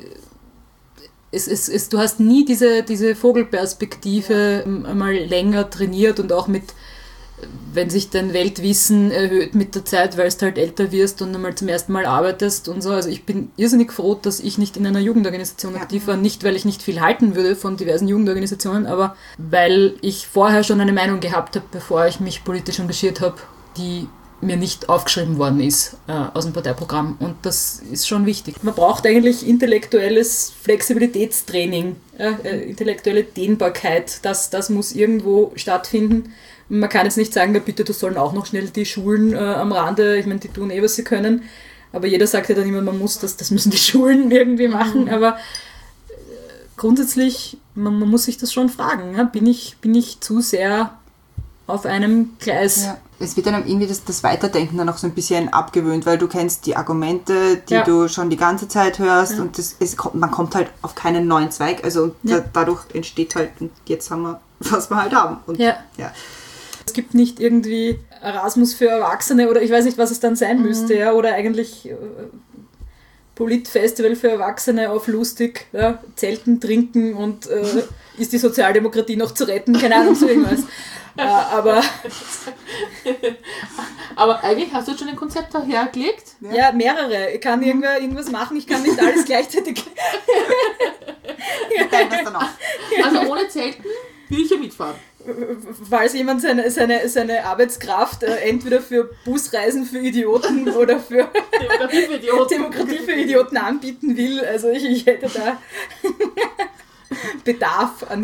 S4: du hast nie diese Vogelperspektive einmal länger trainiert und auch mit, wenn sich dein Weltwissen erhöht mit der Zeit, weil du halt älter wirst und einmal zum ersten Mal arbeitest und so. Also ich bin irrsinnig froh, dass ich nicht in einer Jugendorganisation aktiv war. Nicht, weil ich nicht viel halten würde von diversen Jugendorganisationen, aber weil ich vorher schon eine Meinung gehabt habe, bevor ich mich politisch engagiert habe, die mir nicht aufgeschrieben worden ist aus dem Parteiprogramm. Und das ist schon wichtig. Man braucht eigentlich intellektuelles Flexibilitätstraining, intellektuelle Dehnbarkeit. Das muss irgendwo stattfinden. Man kann jetzt nicht sagen, bitte, das sollen auch noch schnell die Schulen am Rande, ich meine, die tun was sie können. Aber jeder sagt ja dann immer, man muss das müssen die Schulen irgendwie machen. Aber grundsätzlich, man muss sich das schon fragen. Ja? Bin ich zu sehr auf einem Gleis?
S2: Ja. Es wird dann irgendwie das Weiterdenken dann auch so ein bisschen abgewöhnt, weil du kennst die Argumente, die du schon die ganze Zeit hörst und man kommt halt auf keinen neuen Zweig. Also dadurch entsteht halt, und jetzt haben wir, was wir halt haben. Und,
S4: Es gibt nicht irgendwie Erasmus für Erwachsene oder ich weiß nicht, was es dann sein müsste, ja, oder eigentlich Politfestival für Erwachsene auf lustig, ja, Zelten, trinken und ist die Sozialdemokratie noch zu retten, keine Ahnung, so irgendwas. Aber
S3: eigentlich hast du jetzt schon ein Konzept dahergelegt?
S4: Ja, mehrere. Ich kann irgendwas machen, ich kann nicht alles gleichzeitig.
S3: Also ohne Zelten will ich ja mitfahren.
S4: Falls jemand seine Arbeitskraft entweder für Busreisen für Idioten oder für Demokratie für Idioten anbieten will, also ich hätte da Bedarf an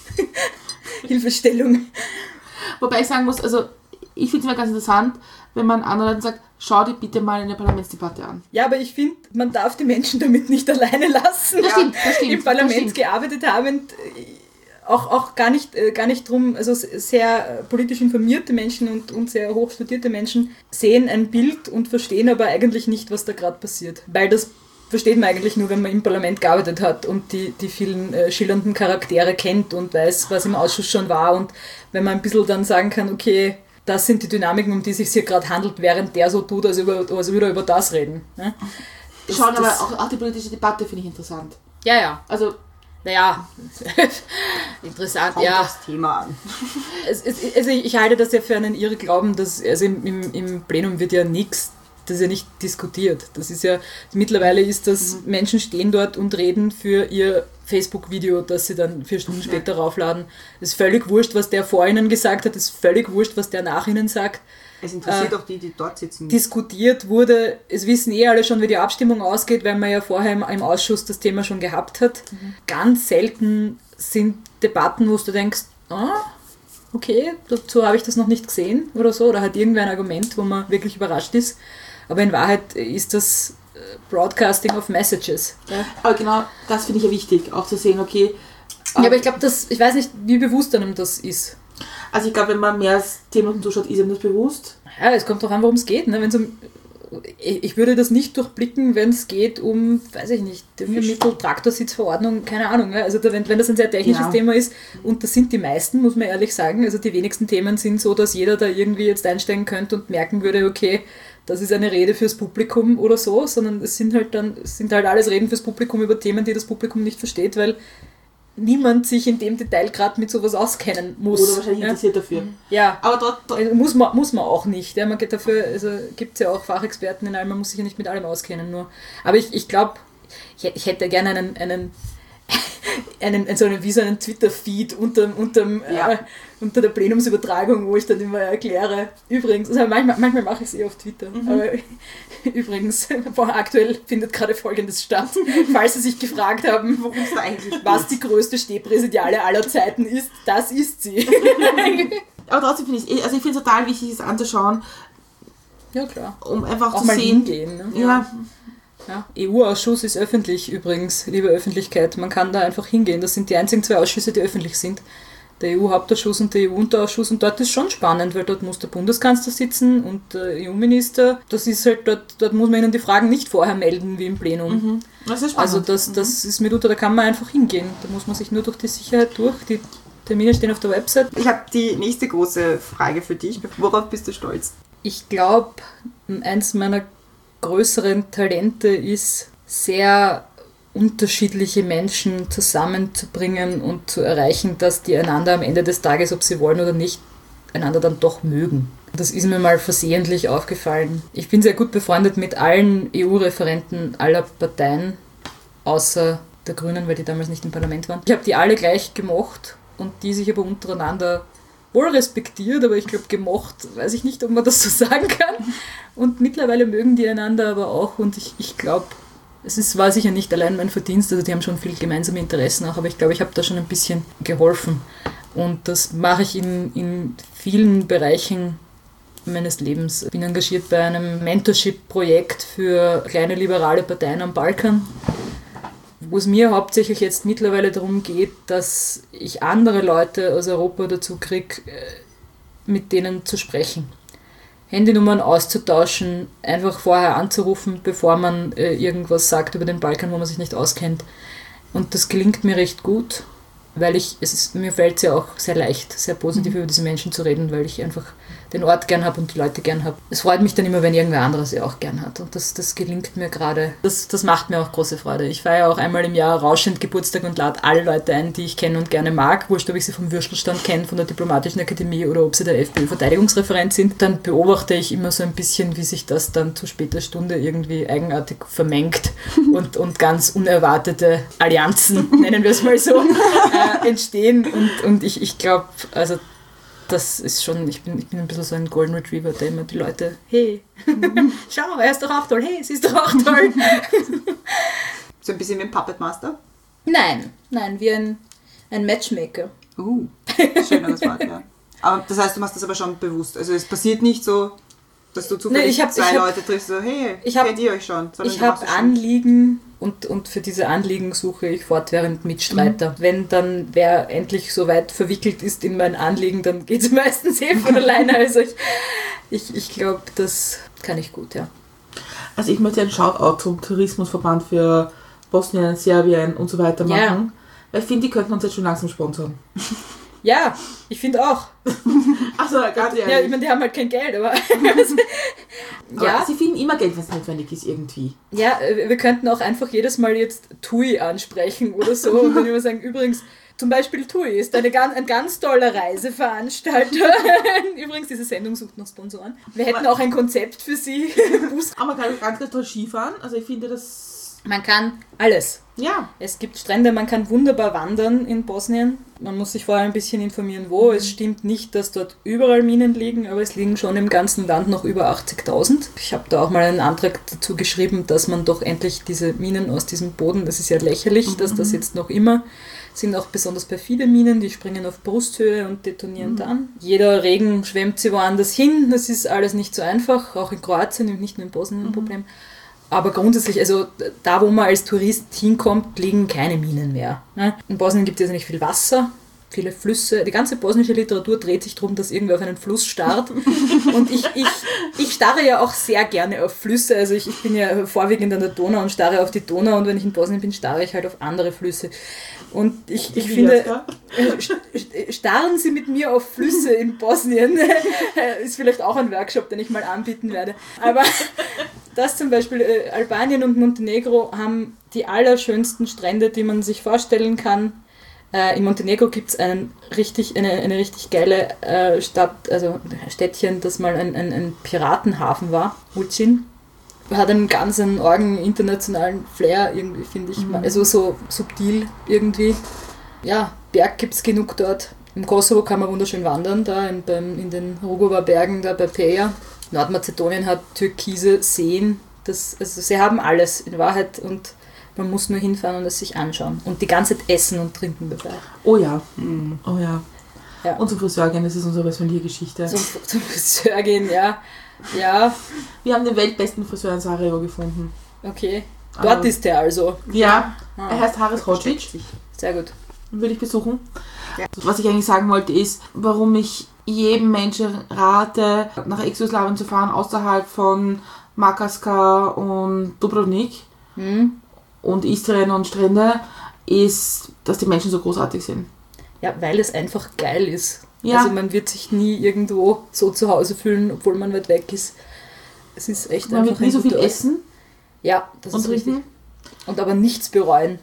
S4: Hilfestellung.
S3: Wobei ich sagen muss, also ich finde es immer ganz interessant, wenn man anderen Leuten sagt, schau dir bitte mal eine Parlamentsdebatte an.
S4: Ja, aber ich finde, man darf die Menschen damit nicht alleine lassen.
S3: Das stimmt.
S4: Im Parlament gearbeitet haben, auch gar nicht drum, also sehr politisch informierte Menschen und sehr hochstudierte Menschen sehen ein Bild und verstehen aber eigentlich nicht, was da gerade passiert. Weil das versteht man eigentlich nur, wenn man im Parlament gearbeitet hat und die vielen schillernden Charaktere kennt und weiß, was im Ausschuss schon war, und wenn man ein bisschen dann sagen kann, okay, das sind die Dynamiken, um die es sich hier gerade handelt, während der so tut, als würde er über das reden. Ne?
S3: Aber auch die politische Debatte finde ich interessant.
S4: Ja.
S3: Also,
S4: naja, interessant,
S2: kommt das Thema an.
S4: Also ich halte das ja für einen Irrglauben, dass also im Plenum wird ja nichts, das ist ja nicht diskutiert. Das ist ja, mittlerweile ist das, Menschen stehen dort und reden für ihr Facebook-Video, das sie dann 4 Stunden später raufladen. Es ist völlig wurscht, was der vor ihnen gesagt hat, es ist völlig wurscht, was der nach ihnen sagt.
S2: Es interessiert auch die dort sitzen.
S4: Diskutiert wurde, es wissen alle schon, wie die Abstimmung ausgeht, weil man ja vorher im Ausschuss das Thema schon gehabt hat. Ganz selten sind Debatten, wo du denkst, okay, dazu habe ich das noch nicht gesehen oder so, oder hat irgendwer ein Argument, wo man wirklich überrascht ist. Aber in Wahrheit ist das Broadcasting of Messages. Ja?
S3: Aber genau, das finde ich ja wichtig, auch zu sehen, okay.
S4: Ja, aber ich glaube, ich weiß nicht, wie bewusst einem das ist.
S3: Also ich glaube, wenn man mehr Themen zuschaut, ist einem das bewusst.
S4: Ja, es kommt doch an, worum es geht. Ne? Ich würde das nicht durchblicken, wenn es geht um, weiß ich nicht, Düngemittel, Traktorsitzverordnung, keine Ahnung. Ja? Also wenn das ein sehr technisches Thema ist, und das sind die meisten, muss man ehrlich sagen, also die wenigsten Themen sind so, dass jeder da irgendwie jetzt einsteigen könnte und merken würde, okay, das ist eine Rede fürs Publikum oder so, sondern es sind halt alles Reden fürs Publikum über Themen, die das Publikum nicht versteht, weil niemand sich in dem Detail gerade mit sowas auskennen muss.
S3: Oder wahrscheinlich interessiert dafür.
S4: Ja,
S3: aber
S4: muss man auch nicht. Ja, man geht dafür, also gibt es ja auch Fachexperten in allem, man muss sich ja nicht mit allem auskennen. Nur. Aber ich glaube, ich hätte gerne wie so einen Twitter-Feed unterm unter der Plenumsübertragung, wo ich dann immer erkläre, übrigens, also manchmal mache ich es auf Twitter, aber übrigens, aktuell findet gerade Folgendes statt, falls Sie sich gefragt haben,
S2: Worum es da eigentlich
S4: was
S2: geht.
S4: die größte Stehpräsidiale aller Zeiten ist, das ist sie.
S3: Aber trotzdem finde ich es total wichtig, es anzuschauen,
S4: Ja, klar.
S3: um einfach
S4: Auch
S3: zu
S4: mal
S3: sehen.
S4: hingehen. Ne?
S3: Ja,
S4: Ja. EU-Ausschuss ist öffentlich übrigens, liebe Öffentlichkeit. Man kann da einfach hingehen. Das sind die einzigen 2 Ausschüsse, die öffentlich sind. Der EU-Hauptausschuss und der EU-Unterausschuss. Und dort ist schon spannend, weil dort muss der Bundeskanzler sitzen und der EU-Minister. Das ist halt, dort muss man ihnen die Fragen nicht vorher melden, wie im Plenum.
S3: das ist spannend.
S4: Also das ist mitunter, da kann man einfach hingehen. Da muss man sich nur durch die Sicherheit durch. Die Termine stehen auf der Website.
S2: Ich habe die nächste große Frage für dich. Worauf bist du stolz?
S4: Ich glaube, eins meiner größeren Talente ist, sehr unterschiedliche Menschen zusammenzubringen und zu erreichen, dass die einander am Ende des Tages, ob sie wollen oder nicht, einander dann doch mögen. Das ist mir mal versehentlich aufgefallen. Ich bin sehr gut befreundet mit allen EU-Referenten aller Parteien, außer der Grünen, weil die damals nicht im Parlament waren. Ich habe die alle gleich gemocht und die sich aber untereinander wohl respektiert, aber ich glaube gemocht, weiß ich nicht, ob man das so sagen kann. Und mittlerweile mögen die einander aber auch und ich glaube, war sicher nicht allein mein Verdienst, also die haben schon viel gemeinsame Interessen auch, aber ich glaube, ich habe da schon ein bisschen geholfen. Und das mache ich in vielen Bereichen meines Lebens. Ich bin engagiert bei einem Mentorship-Projekt für kleine liberale Parteien am Balkan, wo es mir hauptsächlich jetzt mittlerweile darum geht, dass ich andere Leute aus Europa dazu kriege, mit denen zu sprechen. Handynummern auszutauschen, einfach vorher anzurufen, bevor man irgendwas sagt über den Balkan, wo man sich nicht auskennt. Und das gelingt mir recht gut, weil mir fällt es ja auch sehr leicht, sehr positiv über diese Menschen zu reden, weil ich einfach den Ort gern habe und die Leute gern habe. Es freut mich dann immer, wenn irgendwer anderes sie auch gern hat. Und das gelingt mir gerade. Das macht mir auch große Freude. Ich feiere auch einmal im Jahr rauschend Geburtstag und lade alle Leute ein, die ich kenne und gerne mag. Wurscht, ob ich sie vom Würstelstand kenne, von der Diplomatischen Akademie oder ob sie der FPÖ-Verteidigungsreferent sind. Dann beobachte ich immer so ein bisschen, wie sich das dann zu später Stunde irgendwie eigenartig vermengt und ganz unerwartete Allianzen, nennen wir es mal so, entstehen. Und ich glaube, also das ist schon, ich bin ein bisschen so ein Golden Retriever, der immer die Leute, hey, schau, er ist doch auch toll, hey, sie ist doch auch toll.
S2: So ein bisschen wie ein Puppet Master?
S4: Nein, wie ein Matchmaker.
S2: Schöneres Wort, ja. Aber das heißt, du machst das aber schon bewusst. Also es passiert nicht so, dass du zufällig Leute triffst, so, hey, kennt ihr euch schon?
S4: Ich habe Anliegen und für diese Anliegen suche ich fortwährend Mitstreiter. Wenn dann wer endlich so weit verwickelt ist in mein Anliegen, dann geht es meistens von alleine. Also ich glaube, das kann ich gut, ja.
S3: Also ich möchte einen Shoutout zum Tourismusverband für Bosnien, Serbien und so weiter machen.
S4: Ja.
S3: Weil ich finde, die könnten uns jetzt schon langsam sponsern.
S4: Ja, ich finde auch.
S3: Also ganz ehrlich.
S4: Ja, ich meine, die haben halt kein Geld, aber...
S3: Ja, sie finden immer Geld, wenn es notwendig ist irgendwie.
S4: Ja, wir könnten auch einfach jedes Mal jetzt TUI ansprechen oder so und dann immer sagen, übrigens, zum Beispiel TUI ist ein ganz toller Reiseveranstalter. Übrigens, diese Sendung sucht noch Sponsoren. Wir hätten auch ein Konzept für sie.
S3: Aber man kann ganz toll Skifahren, also ich finde das...
S4: Man kann alles.
S3: Ja.
S4: Es gibt Strände, man kann wunderbar wandern in Bosnien. Man muss sich vorher ein bisschen informieren, wo. Es stimmt nicht, dass dort überall Minen liegen, aber es liegen schon im ganzen Land noch über 80.000. Ich habe da auch mal einen Antrag dazu geschrieben, dass man doch endlich diese Minen aus diesem Boden, das ist ja lächerlich, dass das jetzt noch immer, sind auch besonders perfide Minen, die springen auf Brusthöhe und detonieren dann. Jeder Regen schwemmt sie woanders hin, das ist alles nicht so einfach, auch in Kroatien und nicht nur in Bosnien ein Problem. Aber grundsätzlich, also da, wo man als Tourist hinkommt, liegen keine Minen mehr. In Bosnien gibt es ja nicht viel Wasser, viele Flüsse. Die ganze bosnische Literatur dreht sich darum, dass irgendwer auf einen Fluss starrt. Und ich starre ja auch sehr gerne auf Flüsse. Also ich bin ja vorwiegend an der Donau und starre auf die Donau. Und wenn ich in Bosnien bin, starre ich halt auf andere Flüsse. Und ich finde, starren Sie mit mir auf Flüsse in Bosnien. Ist vielleicht auch ein Workshop, den ich mal anbieten werde. Aber das zum Beispiel, Albanien und Montenegro haben die allerschönsten Strände, die man sich vorstellen kann. In Montenegro gibt es eine richtig geile Stadt, also Städtchen, das mal ein Piratenhafen war, Ulcin. Hat einen ganz internationalen Flair irgendwie, finde ich. Also so subtil irgendwie. Ja, Berg gibt es genug dort. Im Kosovo kann man wunderschön wandern, da in den Rugova Bergen, da bei Peja. Nordmazedonien hat türkise Seen. Also sie haben alles in Wahrheit und man muss nur hinfahren und es sich anschauen. Und die ganze Zeit essen und trinken dabei.
S3: Oh ja. Oh ja.
S4: Ja.
S3: Und zum Friseur gehen, das ist unsere Personalgeschichte.
S4: Zum Friseur gehen, ja. Ja,
S3: Wir haben den weltbesten Friseur in Sarajevo gefunden.
S4: okay. Dort ist der also.
S3: Ja,
S4: Ah.
S3: er heißt Haris Hodzic.
S4: Sehr gut.
S3: Würde ich besuchen.
S2: Ja.
S3: Was ich eigentlich sagen wollte ist, warum ich jedem Menschen rate, nach Ex-Jugoslawien zu fahren, außerhalb von Makarska und Dubrovnik und Istrien und Strände, ist, dass die Menschen so großartig sind.
S4: Ja, weil es einfach geil ist.
S3: Ja.
S4: Also man wird sich nie irgendwo so zu Hause fühlen, obwohl man weit weg ist. Es ist echt
S3: Man
S4: einfach
S3: wird nie so viel
S4: guter Ort.
S3: essen
S4: Ja, das
S3: und
S4: ist richtig.
S3: trinken.
S4: Und aber nichts bereuen.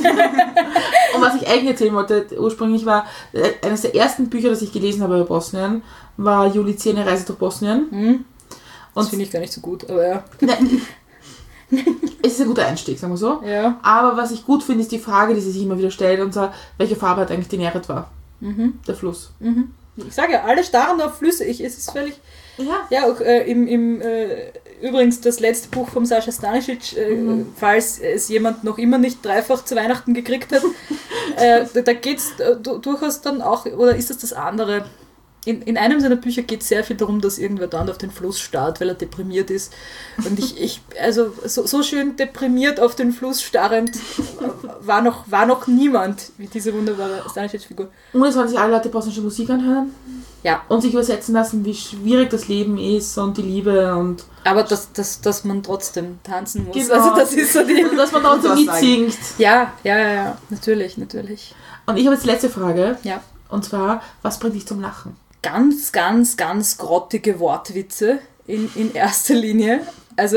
S3: Und was ich eigentlich erzählen wollte, ursprünglich war, eines der ersten Bücher, das ich gelesen habe über Bosnien, war Juli C. eine Reise durch Bosnien.
S4: Das
S3: Und
S4: finde ich gar nicht so gut, aber ja.
S3: es ist ein guter Einstieg, sagen wir so.
S4: Ja.
S3: Aber was ich gut finde, ist die Frage, die sie sich immer wieder stellt, und zwar, welche Farbe hat eigentlich die Neretva? Der Fluss.
S4: Ich sage ja, alle starren auf Flüsse. Es ist völlig...
S3: Ja.
S4: Ja, auch übrigens das letzte Buch von Sascha Stanisic, falls es jemand noch immer nicht dreifach zu Weihnachten gekriegt hat, da geht es durchaus dann auch, oder ist das andere? In einem seiner Bücher geht es sehr viel darum, dass irgendwer dann auf den Fluss starrt, weil er deprimiert ist. Und also so schön deprimiert auf den Fluss starrend war noch niemand wie diese wunderbare Stanisic-Figur.
S3: Und es wollen sich alle Leute bosnische Musik anhören
S4: Ja,
S3: und sich übersetzen lassen, wie schwierig das Leben ist und die Liebe und
S4: aber dass man trotzdem tanzen muss.
S3: Genau.
S4: Also das ist so die...
S3: und dass man trotzdem
S2: Was
S3: mitsingt.
S4: Ja, natürlich.
S3: Und ich habe jetzt die letzte Frage,
S4: Ja.
S3: und zwar, was bringt dich zum Lachen?
S4: Ganz, ganz, ganz grottige Wortwitze in erster Linie. Also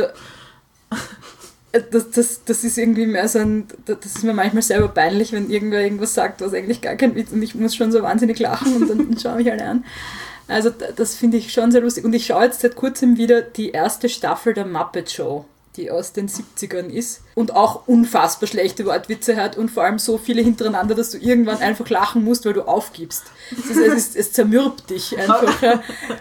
S4: das ist irgendwie mehr so ein, das ist mir manchmal selber peinlich, wenn irgendwer irgendwas sagt, was eigentlich gar kein Witz, und ich muss schon so wahnsinnig lachen und dann schaue ich alle an. Also das finde ich schon sehr lustig. Und ich schaue jetzt seit kurzem wieder die erste Staffel der Muppet Show, die aus den 70ern ist und auch unfassbar schlechte Wortwitze hat und vor allem so viele hintereinander, dass du irgendwann einfach lachen musst, weil du aufgibst. Es zermürbt dich einfach. Ja.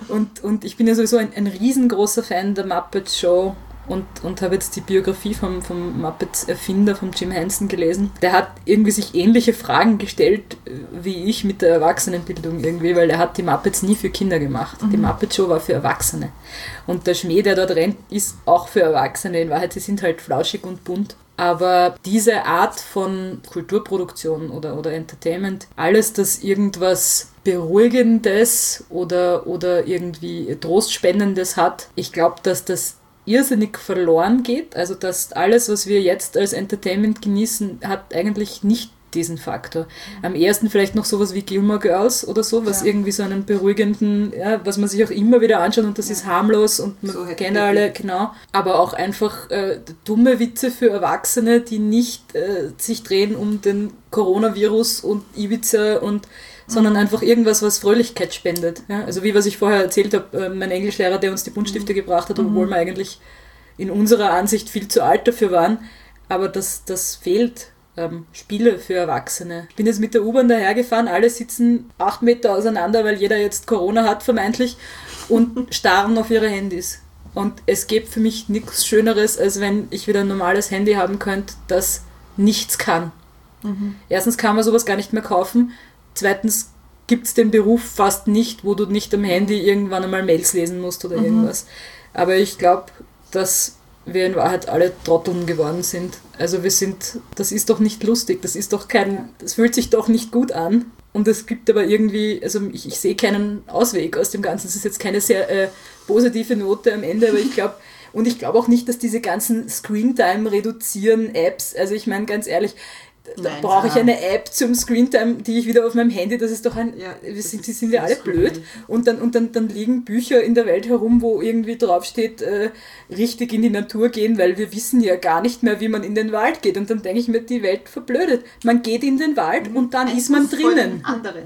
S4: Und ich bin ja sowieso ein riesengroßer Fan der Muppet Show und habe jetzt die Biografie vom Muppets-Erfinder, von Jim Henson, gelesen. Der hat irgendwie sich ähnliche Fragen gestellt wie ich mit der Erwachsenenbildung irgendwie, weil er hat die Muppets nie für Kinder gemacht. Die Muppet Show war für Erwachsene. Und der Schmäh, der dort rennt, ist auch für Erwachsene. In Wahrheit, sie sind halt flauschig und bunt. Aber diese Art von Kulturproduktion oder Entertainment, alles, das irgendwas Beruhigendes oder irgendwie Trostspendendes hat, ich glaube, dass das irrsinnig verloren geht. Also dass alles, was wir jetzt als Entertainment genießen, hat eigentlich nicht diesen Faktor. Am ehesten vielleicht noch sowas wie Gilmore Girls oder so, was irgendwie so einen beruhigenden, ja, was man sich auch immer wieder anschaut und das ist harmlos und man
S2: So
S4: kennt alle, genau. Aber auch einfach dumme Witze für Erwachsene, die nicht sich drehen um den Coronavirus und Ibiza sondern einfach irgendwas, was Fröhlichkeit spendet. Ja? Also wie was ich vorher erzählt habe, mein Englischlehrer, der uns die Buntstifte gebracht hat, obwohl wir eigentlich in unserer Ansicht viel zu alt dafür waren. Aber das fehlt. Spiele für Erwachsene. Ich bin jetzt mit der U-Bahn dahergefahren, alle sitzen 8 Meter auseinander, weil jeder jetzt Corona hat vermeintlich und starren auf ihre Handys. Und es gibt für mich nichts Schöneres, als wenn ich wieder ein normales Handy haben könnte, das nichts kann. Erstens kann man sowas gar nicht mehr kaufen. Zweitens gibt es den Beruf fast nicht, wo du nicht am Handy irgendwann einmal Mails lesen musst oder irgendwas. Aber ich glaube, dass wir in Wahrheit alle Trotteln geworden sind. Also das ist doch nicht lustig, das fühlt sich doch nicht gut an. Und es gibt aber irgendwie, also ich sehe keinen Ausweg aus dem Ganzen. Es ist jetzt keine sehr positive Note am Ende, aber ich glaube auch nicht, dass diese ganzen Screentime reduzieren Apps, also ich meine ganz ehrlich, da brauche ich eine App zum Screentime, die ich wieder auf meinem Handy, das ist doch die sind ja alle blöd. Und dann liegen Bücher in der Welt herum, wo irgendwie draufsteht, richtig in die Natur gehen, weil wir wissen ja gar nicht mehr, wie man in den Wald geht. Und dann denke ich mir, die Welt verblödet. Man geht in den Wald und dann ist man drinnen.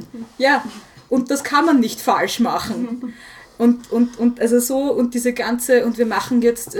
S4: Ja, und das kann man nicht falsch machen. Und also so, und diese ganze, und wir machen jetzt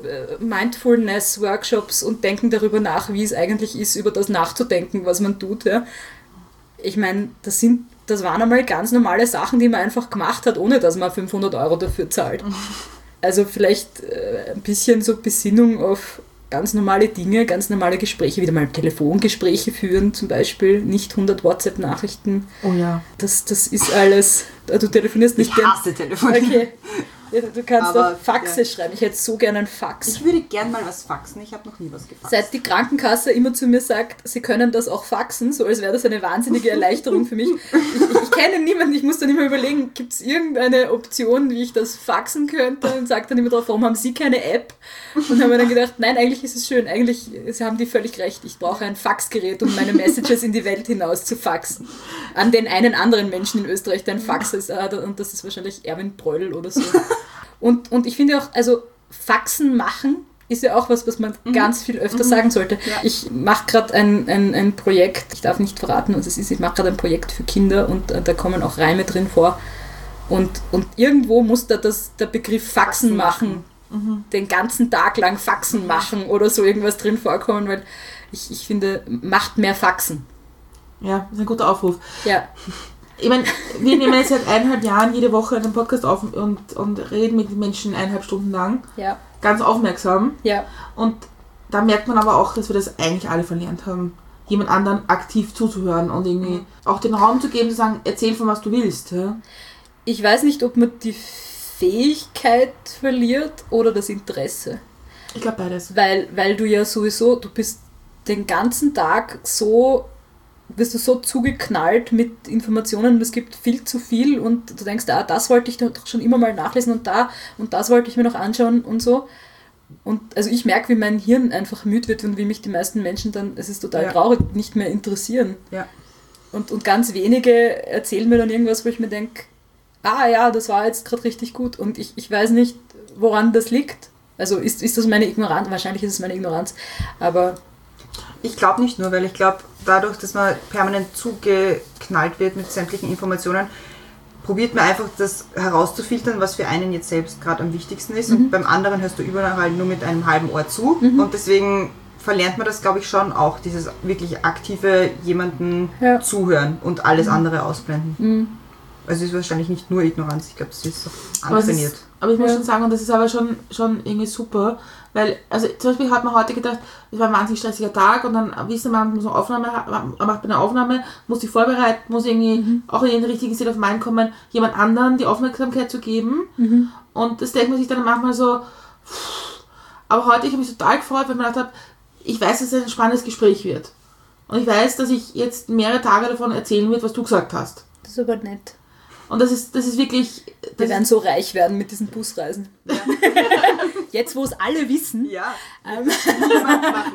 S4: Mindfulness-Workshops und denken darüber nach, wie es eigentlich ist, über das nachzudenken, was man tut. Ja. Ich meine, das sind das waren einmal ganz normale Sachen, die man einfach gemacht hat, ohne dass man 500 € dafür zahlt. Also vielleicht ein bisschen so Besinnung auf ganz normale Dinge, ganz normale Gespräche, wieder mal Telefongespräche führen zum Beispiel, nicht 100 WhatsApp-Nachrichten.
S3: Oh ja.
S4: Das ist alles, du telefonierst nicht
S2: Ich hasse Telefonieren.
S4: Okay. Ja, du kannst
S2: Aber,
S4: auch Faxe schreiben. Ich hätte so gerne einen Fax.
S2: Ich würde gern mal was faxen, ich habe noch nie was gefaxt.
S4: Seit die Krankenkasse immer zu mir sagt, sie können das auch faxen, so als wäre das eine wahnsinnige Erleichterung für mich. Ich kenne niemanden, ich muss dann immer überlegen, gibt es irgendeine Option, wie ich das faxen könnte, und sage dann immer drauf, warum haben Sie keine App? Und haben mir dann gedacht, nein, eigentlich ist es schön, eigentlich Sie haben die völlig recht, ich brauche ein Faxgerät, um meine Messages in die Welt hinaus zu faxen. An den einen anderen Menschen in Österreich, der ein Fax ist, und das ist wahrscheinlich Erwin Bröll oder so. Und ich finde auch, also Faxen machen ist ja auch was man ganz viel öfter sagen sollte.
S2: Ja.
S4: Ich mache gerade ein Projekt, ich darf nicht verraten, was es ist, ich mache gerade ein Projekt für Kinder und da kommen auch Reime drin vor. Und irgendwo muss da der Begriff Faxen machen, den ganzen Tag lang Faxen machen oder so irgendwas drin vorkommen, weil ich finde, macht mehr Faxen.
S3: Ja, das ist ein guter Aufruf.
S4: Ja.
S3: Ich meine, wir nehmen jetzt seit 1,5 Jahren jede Woche einen Podcast auf und reden mit den Menschen 1,5 Stunden lang.
S4: Ja.
S3: Ganz aufmerksam.
S4: Ja.
S3: Und da merkt man aber auch, dass wir das eigentlich alle verlernt haben, jemand anderen aktiv zuzuhören und irgendwie auch den Raum zu geben, zu sagen, erzähl von was du willst. Ja?
S4: Ich weiß nicht, ob man die Fähigkeit verliert oder das Interesse.
S3: Ich glaube beides.
S4: Weil du ja sowieso, du bist den ganzen Tag wirst du so zugeknallt mit Informationen und es gibt viel zu viel und du denkst, das wollte ich doch schon immer mal nachlesen und das wollte ich mir noch anschauen und so. Und also ich merke, wie mein Hirn einfach müde wird und wie mich die meisten Menschen dann, es ist total traurig, nicht mehr interessieren.
S2: Ja.
S4: Und ganz wenige erzählen mir dann irgendwas, wo ich mir denke, ja, das war jetzt gerade richtig gut und ich weiß nicht, woran das liegt. Also ist das meine Ignoranz? Wahrscheinlich ist es meine Ignoranz, aber...
S2: Ich glaube nicht nur, weil ich glaube, dadurch, dass man permanent zugeknallt wird mit sämtlichen Informationen, probiert man einfach das herauszufiltern, was für einen jetzt selbst gerade am wichtigsten ist. Und beim anderen hörst du überall nur mit einem halben Ohr zu. Und deswegen verlernt man das, glaube ich, schon auch, dieses wirklich aktive jemanden zuhören und alles andere ausblenden. Also es ist wahrscheinlich nicht nur Ignoranz, ich glaube, es ist auch antrainiert.
S3: Aber ich muss schon sagen, und das ist aber schon irgendwie super, weil, also zum Beispiel hat man heute gedacht, es war ein wahnsinnig stressiger Tag und dann wissen wir, man muss eine Aufnahme, man macht eine Aufnahme, muss sich vorbereiten, muss irgendwie auch in den richtigen State of Mind kommen, jemand anderen die Aufmerksamkeit zu geben. Und das denkt man sich dann manchmal so, aber heute, ich habe mich total gefreut, weil man gedacht habe, ich weiß, dass es ein spannendes Gespräch wird. Und ich weiß, dass ich jetzt mehrere Tage davon erzählen wird, was du gesagt hast.
S4: Das ist aber nett.
S3: Und das ist wirklich...
S4: Wir werden so reich werden mit diesen Busreisen. Ja. Jetzt, wo es alle wissen.
S2: Ja. Niemand machen.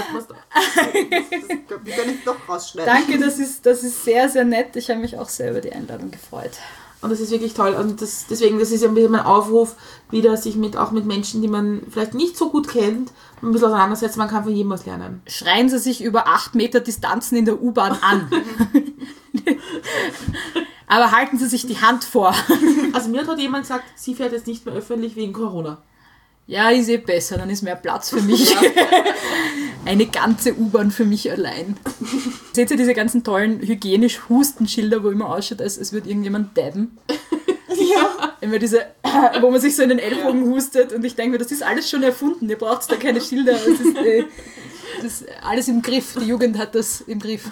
S2: Wir können es doch rausschneiden.
S4: Danke, das ist sehr, sehr nett. Ich habe mich auch sehr über die Einladung gefreut.
S3: Und das ist wirklich toll. Und deswegen, das ist ja ein bisschen mein Aufruf, wieder sich auch mit Menschen, die man vielleicht nicht so gut kennt, ein bisschen auseinandersetzen. Man kann von jedem was lernen.
S4: Schreien Sie sich über 8 Meter Distanzen in der U-Bahn an. Aber halten Sie sich die Hand vor.
S3: Also mir hat jemand gesagt, sie fährt jetzt nicht mehr öffentlich wegen Corona.
S4: Ja, ist eh besser, dann ist mehr Platz für mich. Eine ganze U-Bahn für mich allein. Seht ihr diese ganzen tollen hygienisch Hustenschilder, wo immer ausschaut, als würde irgendjemand dabben? Ja. Immer diese, wo man sich so in den Ellbogen hustet und ich denke mir, das ist alles schon erfunden, ihr braucht da keine Schilder. Das ist alles im Griff, die Jugend hat das im Griff.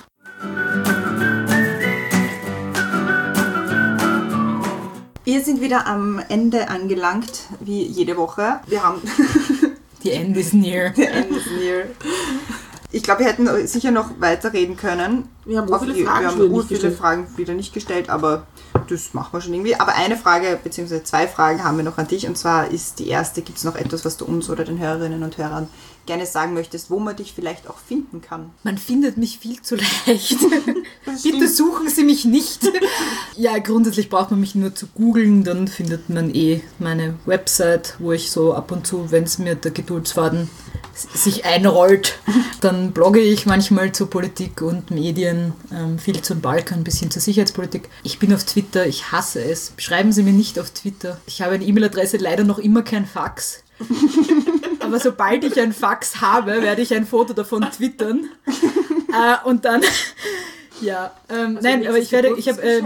S2: Wir sind wieder am Ende angelangt, wie jede Woche. Wir haben...
S4: The end is near.
S2: The end is near. Ich glaube, wir hätten sicher noch weiterreden können.
S3: Wir haben
S2: viele Fragen wieder nicht gestellt, aber das machen wir schon irgendwie. Aber eine Frage, beziehungsweise 2 Fragen haben wir noch an dich. Und zwar ist die erste, gibt es noch etwas, was du uns oder den Hörerinnen und Hörern gerne sagen möchtest, wo man dich vielleicht auch finden kann?
S4: Man findet mich viel zu leicht. Bitte suchen Sie mich nicht. Ja, grundsätzlich braucht man mich nur zu googeln, dann findet man meine Website, wo ich so ab und zu, wenn es mir der Geduldsfaden sich einrollt, dann blogge ich manchmal zu Politik und Medien, viel zum Balkan, ein bisschen zur Sicherheitspolitik. Ich bin auf Twitter, ich hasse es. Schreiben Sie mir nicht auf Twitter. Ich habe eine E-Mail-Adresse, leider noch immer kein Fax. Aber sobald ich ein Fax habe, werde ich ein Foto davon twittern. Und dann Ja, nein, aber ich habe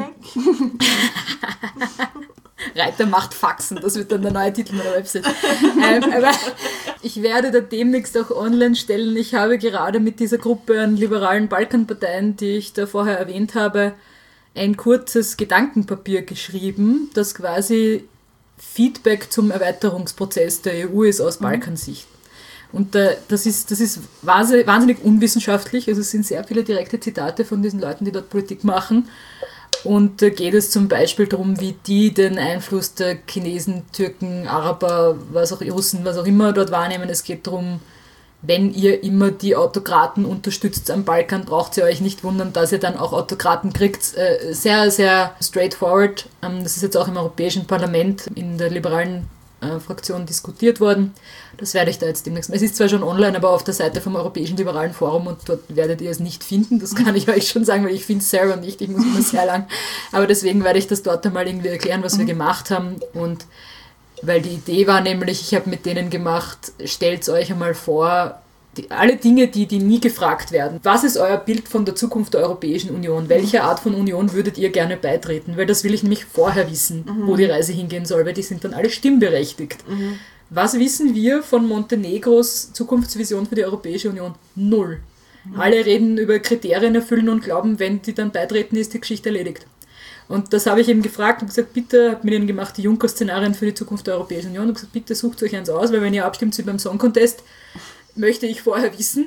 S4: Reiter macht Faxen, das wird dann der neue Titel meiner Website. Aber ich werde da demnächst auch online stellen. Ich habe gerade mit dieser Gruppe an liberalen Balkanparteien, die ich da vorher erwähnt habe, ein kurzes Gedankenpapier geschrieben, das quasi Feedback zum Erweiterungsprozess der EU ist aus Balkansicht. Und das ist wahnsinnig unwissenschaftlich, also es sind sehr viele direkte Zitate von diesen Leuten, die dort Politik machen. Und da geht es zum Beispiel darum, wie die den Einfluss der Chinesen, Türken, Araber, Russen, was auch immer dort wahrnehmen. Es geht darum, wenn ihr immer die Autokraten unterstützt am Balkan, braucht ihr euch nicht wundern, dass ihr dann auch Autokraten kriegt. Sehr, sehr straightforward. Das ist jetzt auch im Europäischen Parlament in der liberalen Fraktion diskutiert worden. Das werde ich da jetzt demnächst. Es ist zwar schon online, aber auf der Seite vom Europäischen Liberalen Forum und dort werdet ihr es nicht finden. Das kann ich euch schon sagen, weil ich finde es selber nicht. Ich muss immer sehr lang. Aber deswegen werde ich das dort einmal irgendwie erklären, was wir gemacht haben. Und weil die Idee war nämlich, ich habe mit denen gemacht, stellt euch einmal vor, alle Dinge, die nie gefragt werden. Was ist euer Bild von der Zukunft der Europäischen Union? Welche Art von Union würdet ihr gerne beitreten? Weil das will ich nämlich vorher wissen, wo die Reise hingehen soll, weil die sind dann alle stimmberechtigt. Was wissen wir von Montenegros Zukunftsvision für die Europäische Union? Null. Alle reden über Kriterien erfüllen und glauben, wenn die dann beitreten, ist die Geschichte erledigt. Und das habe ich eben gefragt und gesagt, bitte, habe mit ihnen gemacht, die Juncker-Szenarien für die Zukunft der Europäischen Union und gesagt, bitte sucht euch eins aus, weil wenn ihr abstimmt wie beim Song Contest, möchte ich vorher wissen,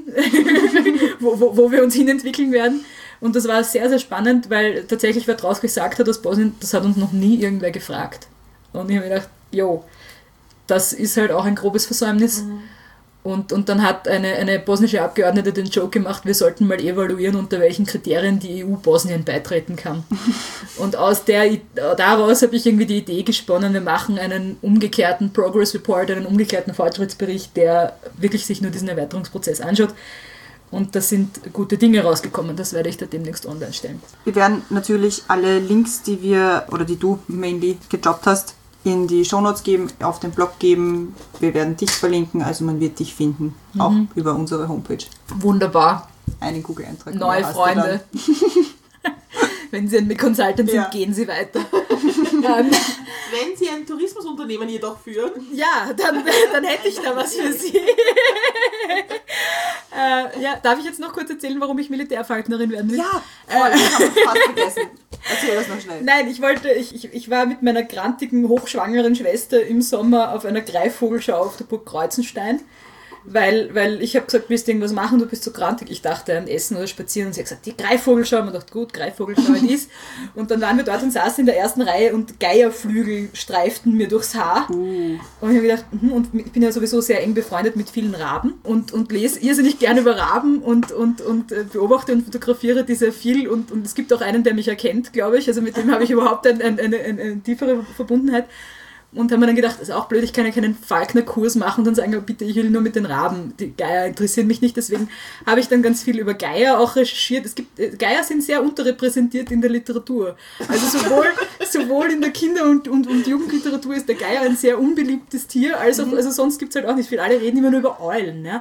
S4: wo wir uns hinentwickeln werden. Und das war sehr, sehr spannend, weil tatsächlich wer draus gesagt hat aus Bosnien, das hat uns noch nie irgendwer gefragt. Und ich habe mir gedacht, jo, das ist halt auch ein grobes Versäumnis. Und dann hat eine bosnische Abgeordnete den Joke gemacht, wir sollten mal evaluieren, unter welchen Kriterien die EU Bosnien beitreten kann. Und daraus habe ich irgendwie die Idee gesponnen, wir machen einen umgekehrten Progress Report, einen umgekehrten Fortschrittsbericht, der wirklich sich nur diesen Erweiterungsprozess anschaut. Und da sind gute Dinge rausgekommen, das werde ich da demnächst online stellen.
S2: Wir werden natürlich alle Links, die du mainly gejobbt hast, in die Shownotes geben, auf den Blog geben. Wir werden dich verlinken, also man wird dich finden, auch über unsere Homepage.
S4: Wunderbar.
S2: Einen Google-Eintrag.
S4: Neue Freunde. Wenn Sie ein Consultant sind, gehen Sie weiter.
S3: Wenn Sie ein Tourismusunternehmen jedoch führen.
S4: Ja, dann hätte ich da was für Sie. Darf ich jetzt noch kurz erzählen, warum ich Militärfalknerin werden will?
S2: Ja, voll, ich habe es fast vergessen. Erzähl das noch schnell.
S4: Nein, ich war mit meiner grantigen, hochschwangeren Schwester im Sommer auf einer Greifvogelschau auf der Burg Kreuzenstein. Weil ich habe gesagt, willst du irgendwas machen, du bist so grantig. Ich dachte an Essen oder Spazieren und sie hat gesagt, die Greifvogelschau. Und ich dachte, gut, Greifvogelschau ist. Und dann waren wir dort und saßen in der ersten Reihe und Geierflügel streiften mir durchs Haar. Und ich habe gedacht, und ich bin ja sowieso sehr eng befreundet mit vielen Raben und lese irrsinnig gerne über Raben und beobachte und fotografiere die sehr viel. Und es gibt auch einen, der mich erkennt, glaube ich. Also mit dem habe ich überhaupt eine tiefere Verbundenheit. Und haben wir dann gedacht, das ist auch blöd, ich kann ja keinen Falkner-Kurs machen und dann sagen, bitte, ich will nur mit den Raben. Die Geier interessieren mich nicht, deswegen habe ich dann ganz viel über Geier auch recherchiert. Geier sind sehr unterrepräsentiert in der Literatur. Also sowohl in der Kinder- und Jugendliteratur ist der Geier ein sehr unbeliebtes Tier, also sonst gibt es halt auch nicht viel. Alle reden immer nur über Eulen. Ja?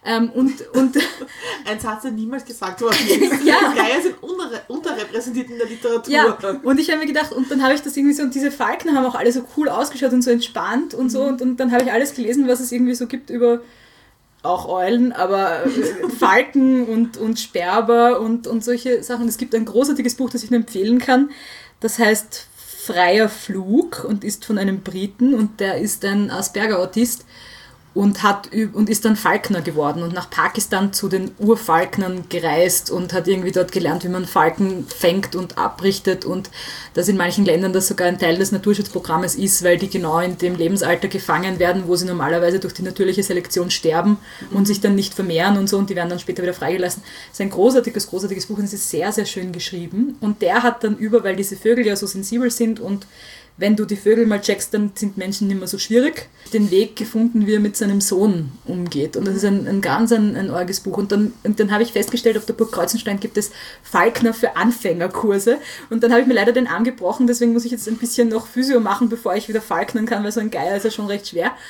S3: Ein Satz, der niemals gesagt worden ist.
S4: Ja.
S3: Geier sind unterrepräsentiert in der Literatur.
S4: Ja, und ich habe mir gedacht, und dann habe ich das irgendwie so, und diese Falkner haben auch alle so cool ausgeschaut und so entspannt und so, und dann habe ich alles gelesen, was es irgendwie so gibt über auch Eulen, aber Falken und Sperber und solche Sachen. Es gibt ein großartiges Buch, das ich nur empfehlen kann, das heißt Freier Flug und ist von einem Briten und der ist ein Asperger-Autist und ist dann Falkner geworden und nach Pakistan zu den Urfalknern gereist und hat irgendwie dort gelernt, wie man Falken fängt und abrichtet und dass in manchen Ländern das sogar ein Teil des Naturschutzprogrammes ist, weil die genau in dem Lebensalter gefangen werden, wo sie normalerweise durch die natürliche Selektion sterben und sich dann nicht vermehren und so und die werden dann später wieder freigelassen. Das ist ein großartiges Buch und es ist sehr, sehr schön geschrieben und der hat dann weil diese Vögel ja so sensibel sind und wenn du die Vögel mal checkst, dann sind Menschen nicht mehr so schwierig. Den Weg gefunden, wie er mit seinem Sohn umgeht. Und das ist ein ganz arges Buch. Und dann habe ich festgestellt, auf der Burg Kreuzenstein gibt es Falkner für Anfängerkurse. Und dann habe ich mir leider den Arm gebrochen, deswegen muss ich jetzt ein bisschen noch Physio machen, bevor ich wieder falknern kann, weil so ein Geier ist ja schon recht schwer.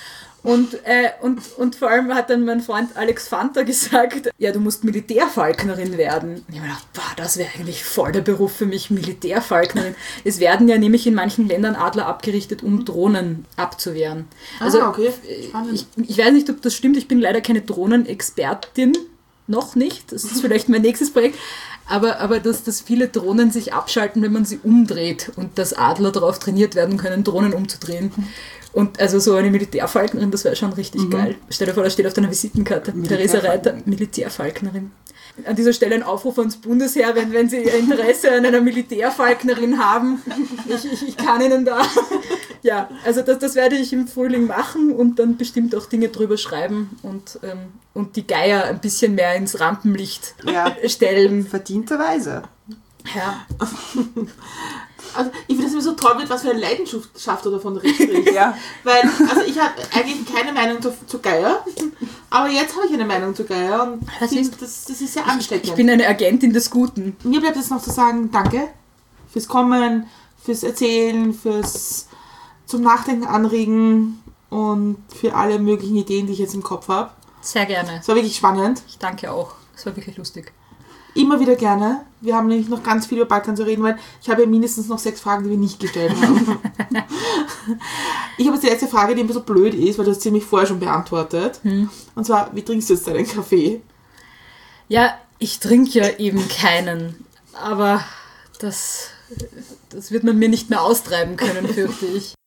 S4: Und vor allem hat dann mein Freund Alex Fanta gesagt, ja, du musst Militärfalknerin werden. Und ich habe mir gedacht, boah, das wäre eigentlich voll der Beruf für mich, Militärfalknerin. Es werden ja nämlich in manchen Ländern Adler abgerichtet, um Drohnen abzuwehren. Also
S3: okay. Spannend.
S4: ich weiß nicht, ob das stimmt, ich bin leider keine Drohnenexpertin, noch nicht. Das ist vielleicht mein nächstes Projekt. Aber dass viele Drohnen sich abschalten, wenn man sie umdreht und dass Adler darauf trainiert werden können, Drohnen umzudrehen. Und also so eine Militärfalknerin, das wäre schon richtig geil. Stell dir vor, da steht auf deiner Visitenkarte Theresa Reiter, Militärfalknerin. An dieser Stelle ein Aufruf ans Bundesheer, wenn Sie Interesse an einer Militärfalknerin haben. Ich kann Ihnen da... Ja, also das werde ich im Frühling machen und dann bestimmt auch Dinge drüber schreiben und die Geier ein bisschen mehr ins Rampenlicht stellen.
S2: Verdienterweise.
S4: Ja.
S3: Also ich finde es immer so toll, mit was für eine Leidenschaft du davon redest.
S2: Ja.
S3: Weil, also ich habe eigentlich keine Meinung zu Geier, aber jetzt habe ich eine Meinung zu Geier und das ist sehr ansteckend.
S4: Ich bin eine Agentin des Guten.
S3: Mir bleibt jetzt noch zu sagen, danke fürs Kommen, fürs Erzählen, fürs zum Nachdenken anregen und für alle möglichen Ideen, die ich jetzt im Kopf habe.
S4: Sehr gerne.
S3: Es war wirklich spannend.
S4: Ich danke auch. Es war wirklich lustig.
S3: Immer wieder gerne. Wir haben nämlich noch ganz viel über Balkan zu reden, weil ich habe ja mindestens noch 6 Fragen, die wir nicht gestellt haben. Ich habe jetzt die letzte Frage, die ein bisschen blöd ist, weil du hast ziemlich vorher schon beantwortet. Und zwar, wie trinkst du jetzt deinen Kaffee?
S4: Ja, ich trinke ja eben keinen. Aber das wird man mir nicht mehr austreiben können, fürchte ich.